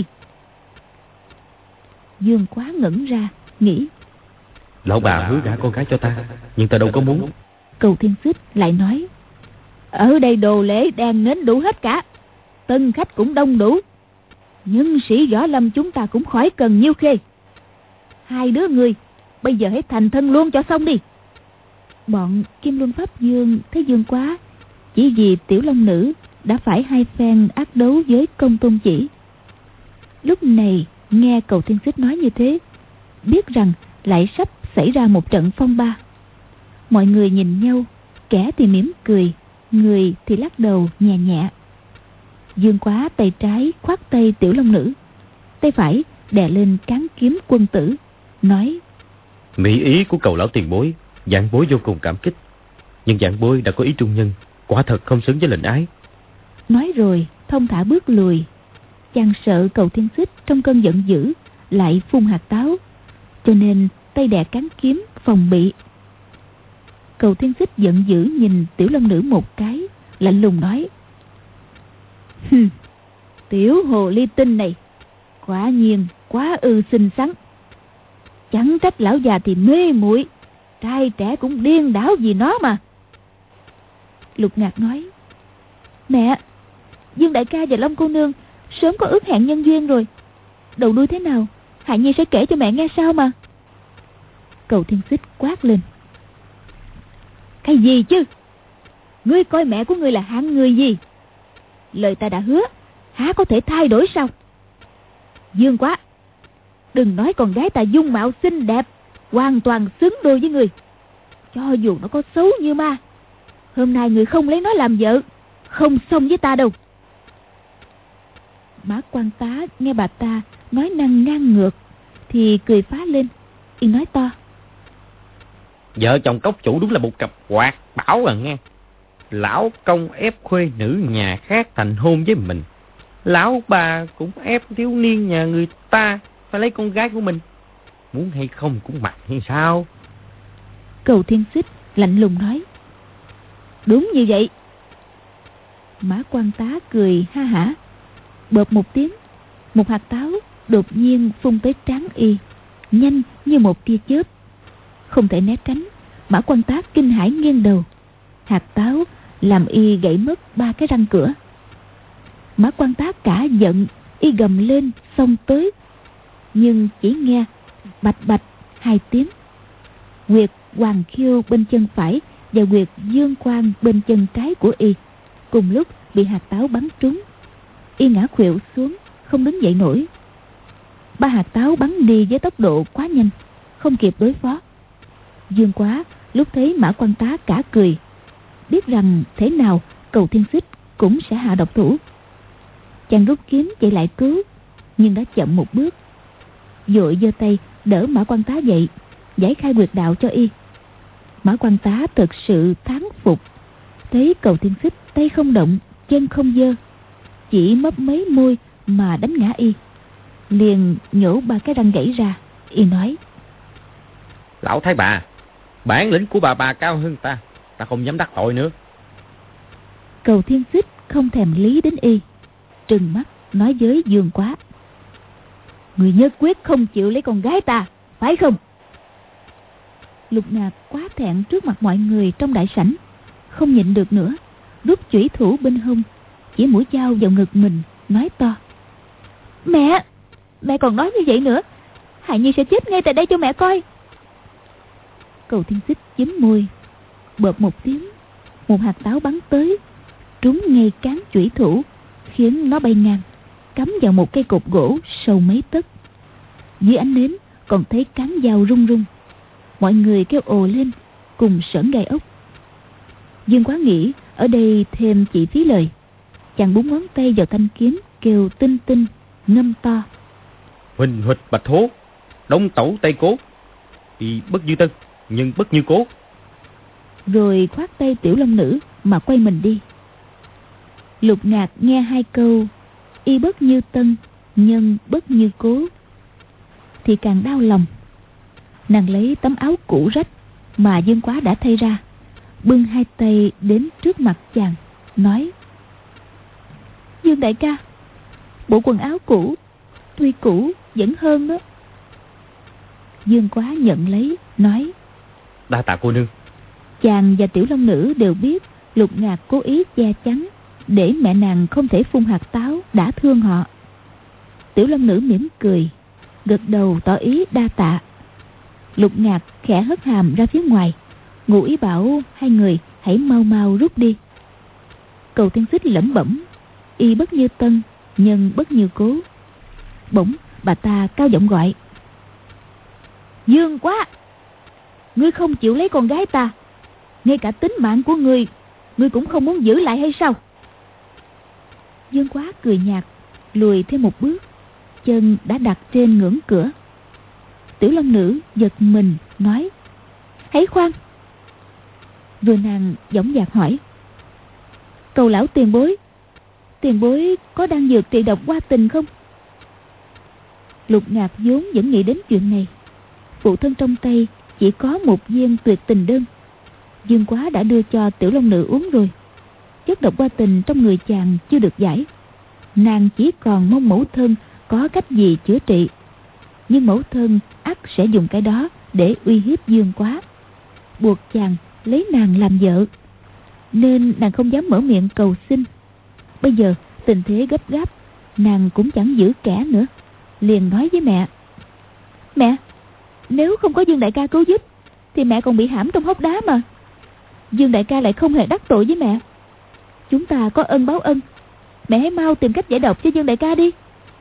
Dương Quá ngẩn ra, nghĩ: Lão bà hứa gả con gái cho ta, nhưng ta đâu có muốn. Cầu Thiên Xích lại nói: Ở đây đồ lễ đang nến đủ hết cả, tân khách cũng đông đủ, nhân sĩ võ lâm chúng ta cũng khỏi cần nhiêu khê. Hai đứa ngươi bây giờ hãy thành thân luôn cho xong đi. Bọn Kim Luân Pháp Dương thấy Dương Quá chỉ vì Tiểu Long Nữ đã phải hai phen ác đấu với Công Tôn Chỉ. Lúc này nghe Cầu Thiên Xích nói như thế, biết rằng lại sắp xảy ra một trận phong ba. Mọi người nhìn nhau, kẻ thì mỉm cười, người thì lắc đầu nhẹ nhẹ. Dương Quá tay trái khoác tay Tiểu Long Nữ, tay phải đè lên cán kiếm quân tử, nói: Mỹ ý của Cầu lão tiền bối, vạn bối vô cùng cảm kích, nhưng vạn bối đã có ý trung nhân, quả thật không xứng với lệnh ái. Nói rồi thông thả bước lùi. Chàng sợ Cầu Thiên Xích trong cơn giận dữ lại phun hạt táo, cho nên tay đè cán kiếm phòng bị. Cầu Thiên Xích giận dữ nhìn Tiểu Long Nữ một cái, lạnh lùng nói: Tiểu hồ ly tinh này quả nhiên quá ư xinh xắn, chẳng trách lão già thì mê muội, trai trẻ cũng điên đảo vì nó mà. Lục Ngạc nói: Mẹ, Dương đại ca và Long cô nương sớm có ước hẹn nhân duyên rồi, đầu đuôi thế nào Hạ Nhi sẽ kể cho mẹ nghe sao mà. Cầu Thiên Xích quát lên: Cái gì chứ? Ngươi coi mẹ của ngươi là hạng người gì? Lời ta đã hứa há có thể thay đổi sao? Dương Quá, đừng nói con gái ta dung mạo xinh đẹp, hoàn toàn xứng đôi với ngươi. Cho dù nó có xấu như ma, hôm nay người không lấy nó làm vợ, không xong với ta đâu. Mã Quan Tá nghe bà ta nói năng ngang ngược thì cười phá lên, y nói to: Vợ chồng cốc chủ đúng là một cặp hoạt bảo à nghe. Lão công ép khuê nữ nhà khác thành hôn với mình, lão bà cũng ép thiếu niên nhà người ta phải lấy con gái của mình, muốn hay không cũng mặc hay sao? Cầu Thiên Xích lạnh lùng nói: Đúng như vậy. Mã Quan Tá cười ha hả, bợp một tiếng, một hạt táo đột nhiên phun tới trán y, nhanh như một tia chớp. Không thể né tránh, Mã Quan Tá kinh hãi nghiêng đầu. Hạt táo làm y gãy mất 3 cái răng cửa. Mã Quan Tá cả giận, y gầm lên xông tới, nhưng chỉ nghe bạch bạch 2 tiếng. Huyệt Hoàng Khiêu bên chân phải và huyệt Dương Quang bên chân trái của y cùng lúc bị hạt táo bắn trúng. Y ngã khuỵu xuống, không đứng dậy nổi. 3 hạt táo bắn đi với tốc độ quá nhanh, không kịp đối phó. Dương Quá lúc thấy Mã Quan Tá cả cười, biết rằng thế nào Cầu Thiên Xích cũng sẽ hạ độc thủ. Chàng rút kiếm chạy lại cứu, nhưng đã chậm một bước. Vội giơ tay đỡ Mã Quan Tá dậy, giải khai huyệt đạo cho y. Mã Quan Tá thực sự thán phục, thấy Cầu Thiên Xích tay không động, chân không giơ, chỉ mấp mấy môi mà đánh ngã y, liền nhổ 3 cái răng gãy ra. Y nói: Lão thái bà, bản lĩnh của bà cao hơn ta, ta không dám đắc tội nữa. Cầu Thiên Xích không thèm lý đến y, trừng mắt nói với Dương Quá: Người nhất quyết không chịu lấy con gái ta, phải không? Lục Ngạc quá thẹn trước mặt mọi người trong đại sảnh, không nhịn được nữa, rút chủy thủ bên hông, chỉ mũi dao vào ngực mình, nói to: Mẹ còn nói như vậy nữa, Hạ Nhi sẽ chết ngay tại đây cho mẹ coi. Cầu Thiên Xích chúm môi, bợp một tiếng, một hạt táo bắn tới, trúng ngay cán chủy thủ, khiến nó bay ngang, cắm vào một cây cột gỗ sâu mấy tấc. Dưới ánh nến còn thấy cán dao rung rung. Mọi người kêu ồ lên, cùng sởn gai ốc. Dương Quá nghĩ ở đây thêm chỉ phí lời, chàng búng ngón tay vào thanh kiếm, kêu tinh tinh, ngâm to: Huỳnh huỵch bạch thố, đông tẩu tây cố, y bất như tân, nhưng bất như cố. Rồi khoát tay Tiểu Long Nữ mà quay mình đi. Lục Ngạc nghe 2 câu y bất như tân, nhân bất như cố thì càng đau lòng. Nàng lấy tấm áo cũ rách mà Dương Quá đã thay ra, bưng 2 tay đến trước mặt chàng, nói: Dương đại ca, bộ quần áo cũ tuy cũ vẫn hơn đó. Dương Quá nhận lấy, nói: Đa tạ cô nương. Chàng và Tiểu Long Nữ đều biết Lục Ngạc cố ý che chắn để mẹ nàng không thể phun hạt táo đã thương họ. Tiểu Long Nữ mỉm cười, gật đầu tỏ ý đa tạ. Lục Ngạc khẽ hất hàm ra phía ngoài, ngụ ý bảo 2 người hãy mau mau rút đi. Cầu Thiên Xích lẩm bẩm: Y bất như tân, nhân bất như cố. Bỗng bà ta cao giọng gọi: Dương Quá, ngươi không chịu lấy con gái ta, ngay cả tính mạng của ngươi cũng không muốn giữ lại hay sao? Dương Quá cười nhạt, lùi thêm một bước, chân đã đặt trên ngưỡng cửa. Tiểu Long Nữ giật mình nói: hãy khoan. Rồi nàng dõng dạc hỏi: cầu lão tiền bối có đang dược trị độc hoa tình không? Lục Ngạc vốn vẫn nghĩ đến chuyện này. Phụ thân trong tay chỉ có một viên tuyệt tình đơn, Dương Quá đã đưa cho Tiểu Long Nữ uống rồi. Chất độc hoa tình trong người chàng chưa được giải, nàng chỉ còn mong mẫu thân có cách gì chữa trị. Nhưng mẫu thân ắt sẽ dùng cái đó để uy hiếp Dương Quá, buộc chàng lấy nàng làm vợ, nên nàng không dám mở miệng cầu xin. Bây giờ tình thế gấp gáp, nàng cũng chẳng giữ kẻ nữa, liền nói với mẹ: mẹ, nếu không có Dương đại ca cứu giúp thì mẹ còn bị hãm trong hốc đá mà. Dương đại ca lại không hề đắc tội với mẹ, chúng ta có ân báo ân. Mẹ hãy mau tìm cách giải độc cho Dương đại ca đi.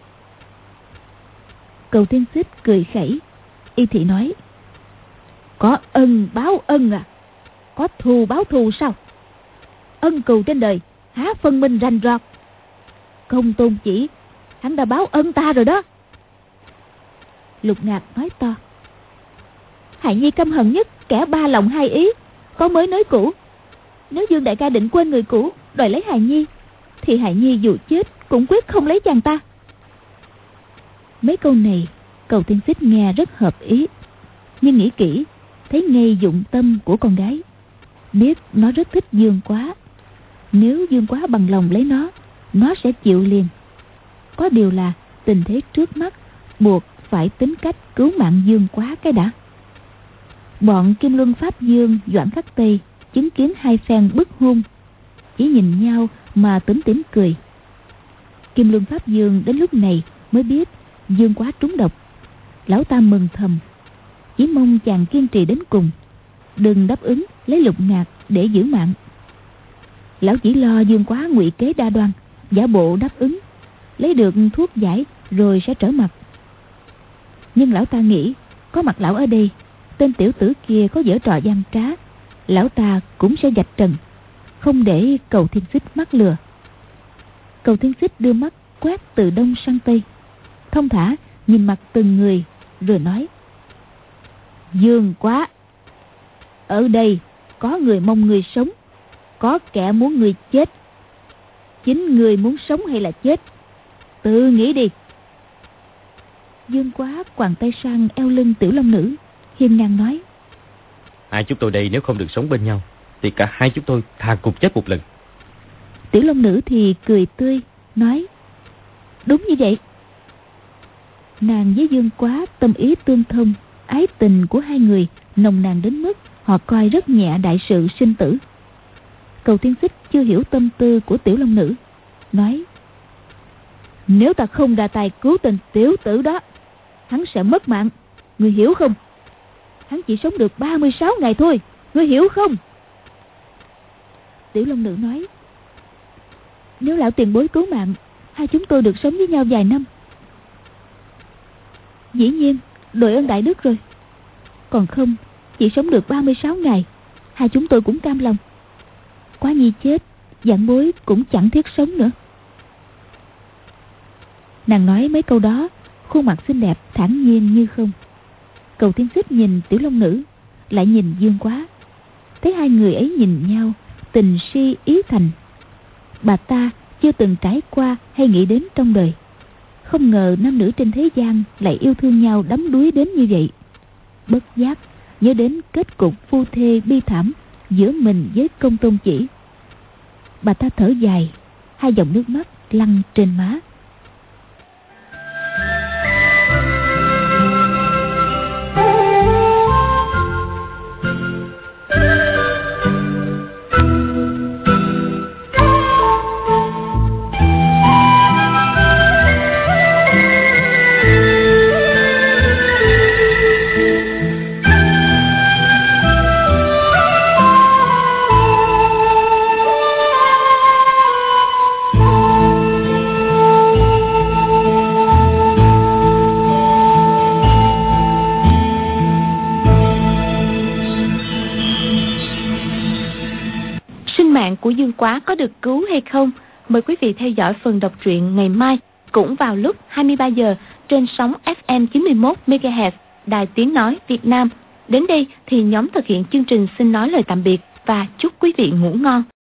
Cầu Thiên Xích cười khẩy, y thị nói: có ân báo ân à? Có thù báo thù sao? Ân cừu trên đời há phân minh rành rọt. Công Tôn Chỉ hắn đã báo ân ta rồi đó. Lục Ngạc nói to: Hài Nhi căm hận nhất kẻ ba lòng hai ý, có mới nới cũ. Nếu Dương đại ca định quên người cũ, đòi lấy Hài Nhi, thì Hài Nhi dù chết cũng quyết không lấy chàng ta. Mấy câu này Cầu Thiên Xích nghe rất hợp ý, nhưng nghĩ kỹ thấy ngay dụng tâm của con gái, biết nó rất thích Dương Quá. Nếu Dương Quá bằng lòng lấy nó sẽ chịu liền. Có điều là tình thế trước mắt buộc phải tính cách cứu mạng Dương Quá cái đã. Bọn Kim Luân Pháp Dương, Doãn Khắc Tây chứng kiến hai phen bức hôn, chỉ nhìn nhau mà túm tỉm cười. Kim Luân Pháp Dương đến lúc này mới biết Dương Quá trúng độc. Lão ta mừng thầm, chỉ mong chàng kiên trì đến cùng, đừng đáp ứng lấy Lục Ngạc để giữ mạng. Lão chỉ lo Dương Quá ngụy kế đa đoan, giả bộ đáp ứng, lấy được thuốc giải rồi sẽ trở mặt. Nhưng lão ta nghĩ, có mặt lão ở đây, tên tiểu tử kia có giở trò gian trá, lão ta cũng sẽ vạch trần, không để Cầu Thiên Xích mắc lừa. Cầu Thiên Xích đưa mắt quét từ đông sang tây, thông thả nhìn mặt từng người, rồi nói: Dương Quá, ở đây có người mong người sống, có kẻ muốn người chết. Chính người muốn sống hay là chết, tự nghĩ đi. Dương Quá quàng tay sang eo lưng Tiểu Long Nữ, hiên ngang nói: Hai chúng tôi đây nếu không được sống bên nhau, thì cả hai chúng tôi thà cùng chết một lần. Tiểu Long Nữ thì cười tươi nói: đúng như vậy. Nàng với Dương Quá tâm ý tương thông, ái tình của hai người nồng nàn đến mức họ coi rất nhẹ đại sự sinh tử. Cầu Thiên Xích chưa hiểu tâm tư của Tiểu Long Nữ, nói: nếu ta không ra tay cứu tình tiểu tử đó, hắn sẽ mất mạng, ngươi hiểu không? Hắn chỉ sống được 36 ngày thôi, ngươi hiểu không? Tiểu Long Nữ nói: nếu lão tiền bối cứu mạng, hai chúng tôi được sống với nhau vài năm. Dĩ nhiên đội ơn đại đức rồi. Còn không, chỉ sống được 36 ngày, hai chúng tôi cũng cam lòng. Quá Nhi chết, vãn bối cũng chẳng thiết sống nữa. Nàng nói mấy câu đó, khuôn mặt xinh đẹp thản nhiên như không. Cầu Thiên Xích nhìn Tiểu Long Nữ, lại nhìn Dương Quá, thấy hai người ấy nhìn nhau, tình si ý thành. Bà ta chưa từng trải qua hay nghĩ đến trong đời. Không ngờ nam nữ trên thế gian lại yêu thương nhau đắm đuối đến như vậy. Bất giác nhớ đến kết cục phu thê bi thảm giữa mình với Công Tôn Chỉ. Bà ta thở dài, hai dòng nước mắt lăn trên má. Của Dương Quá có được cứu hay không Mời quý vị theo dõi phần đọc truyện ngày mai cũng vào lúc 23 giờ trên sóng FM 91 MHz Đài Tiếng nói Việt Nam. Đến đây thì nhóm thực hiện chương trình xin nói lời tạm biệt và chúc quý vị ngủ ngon.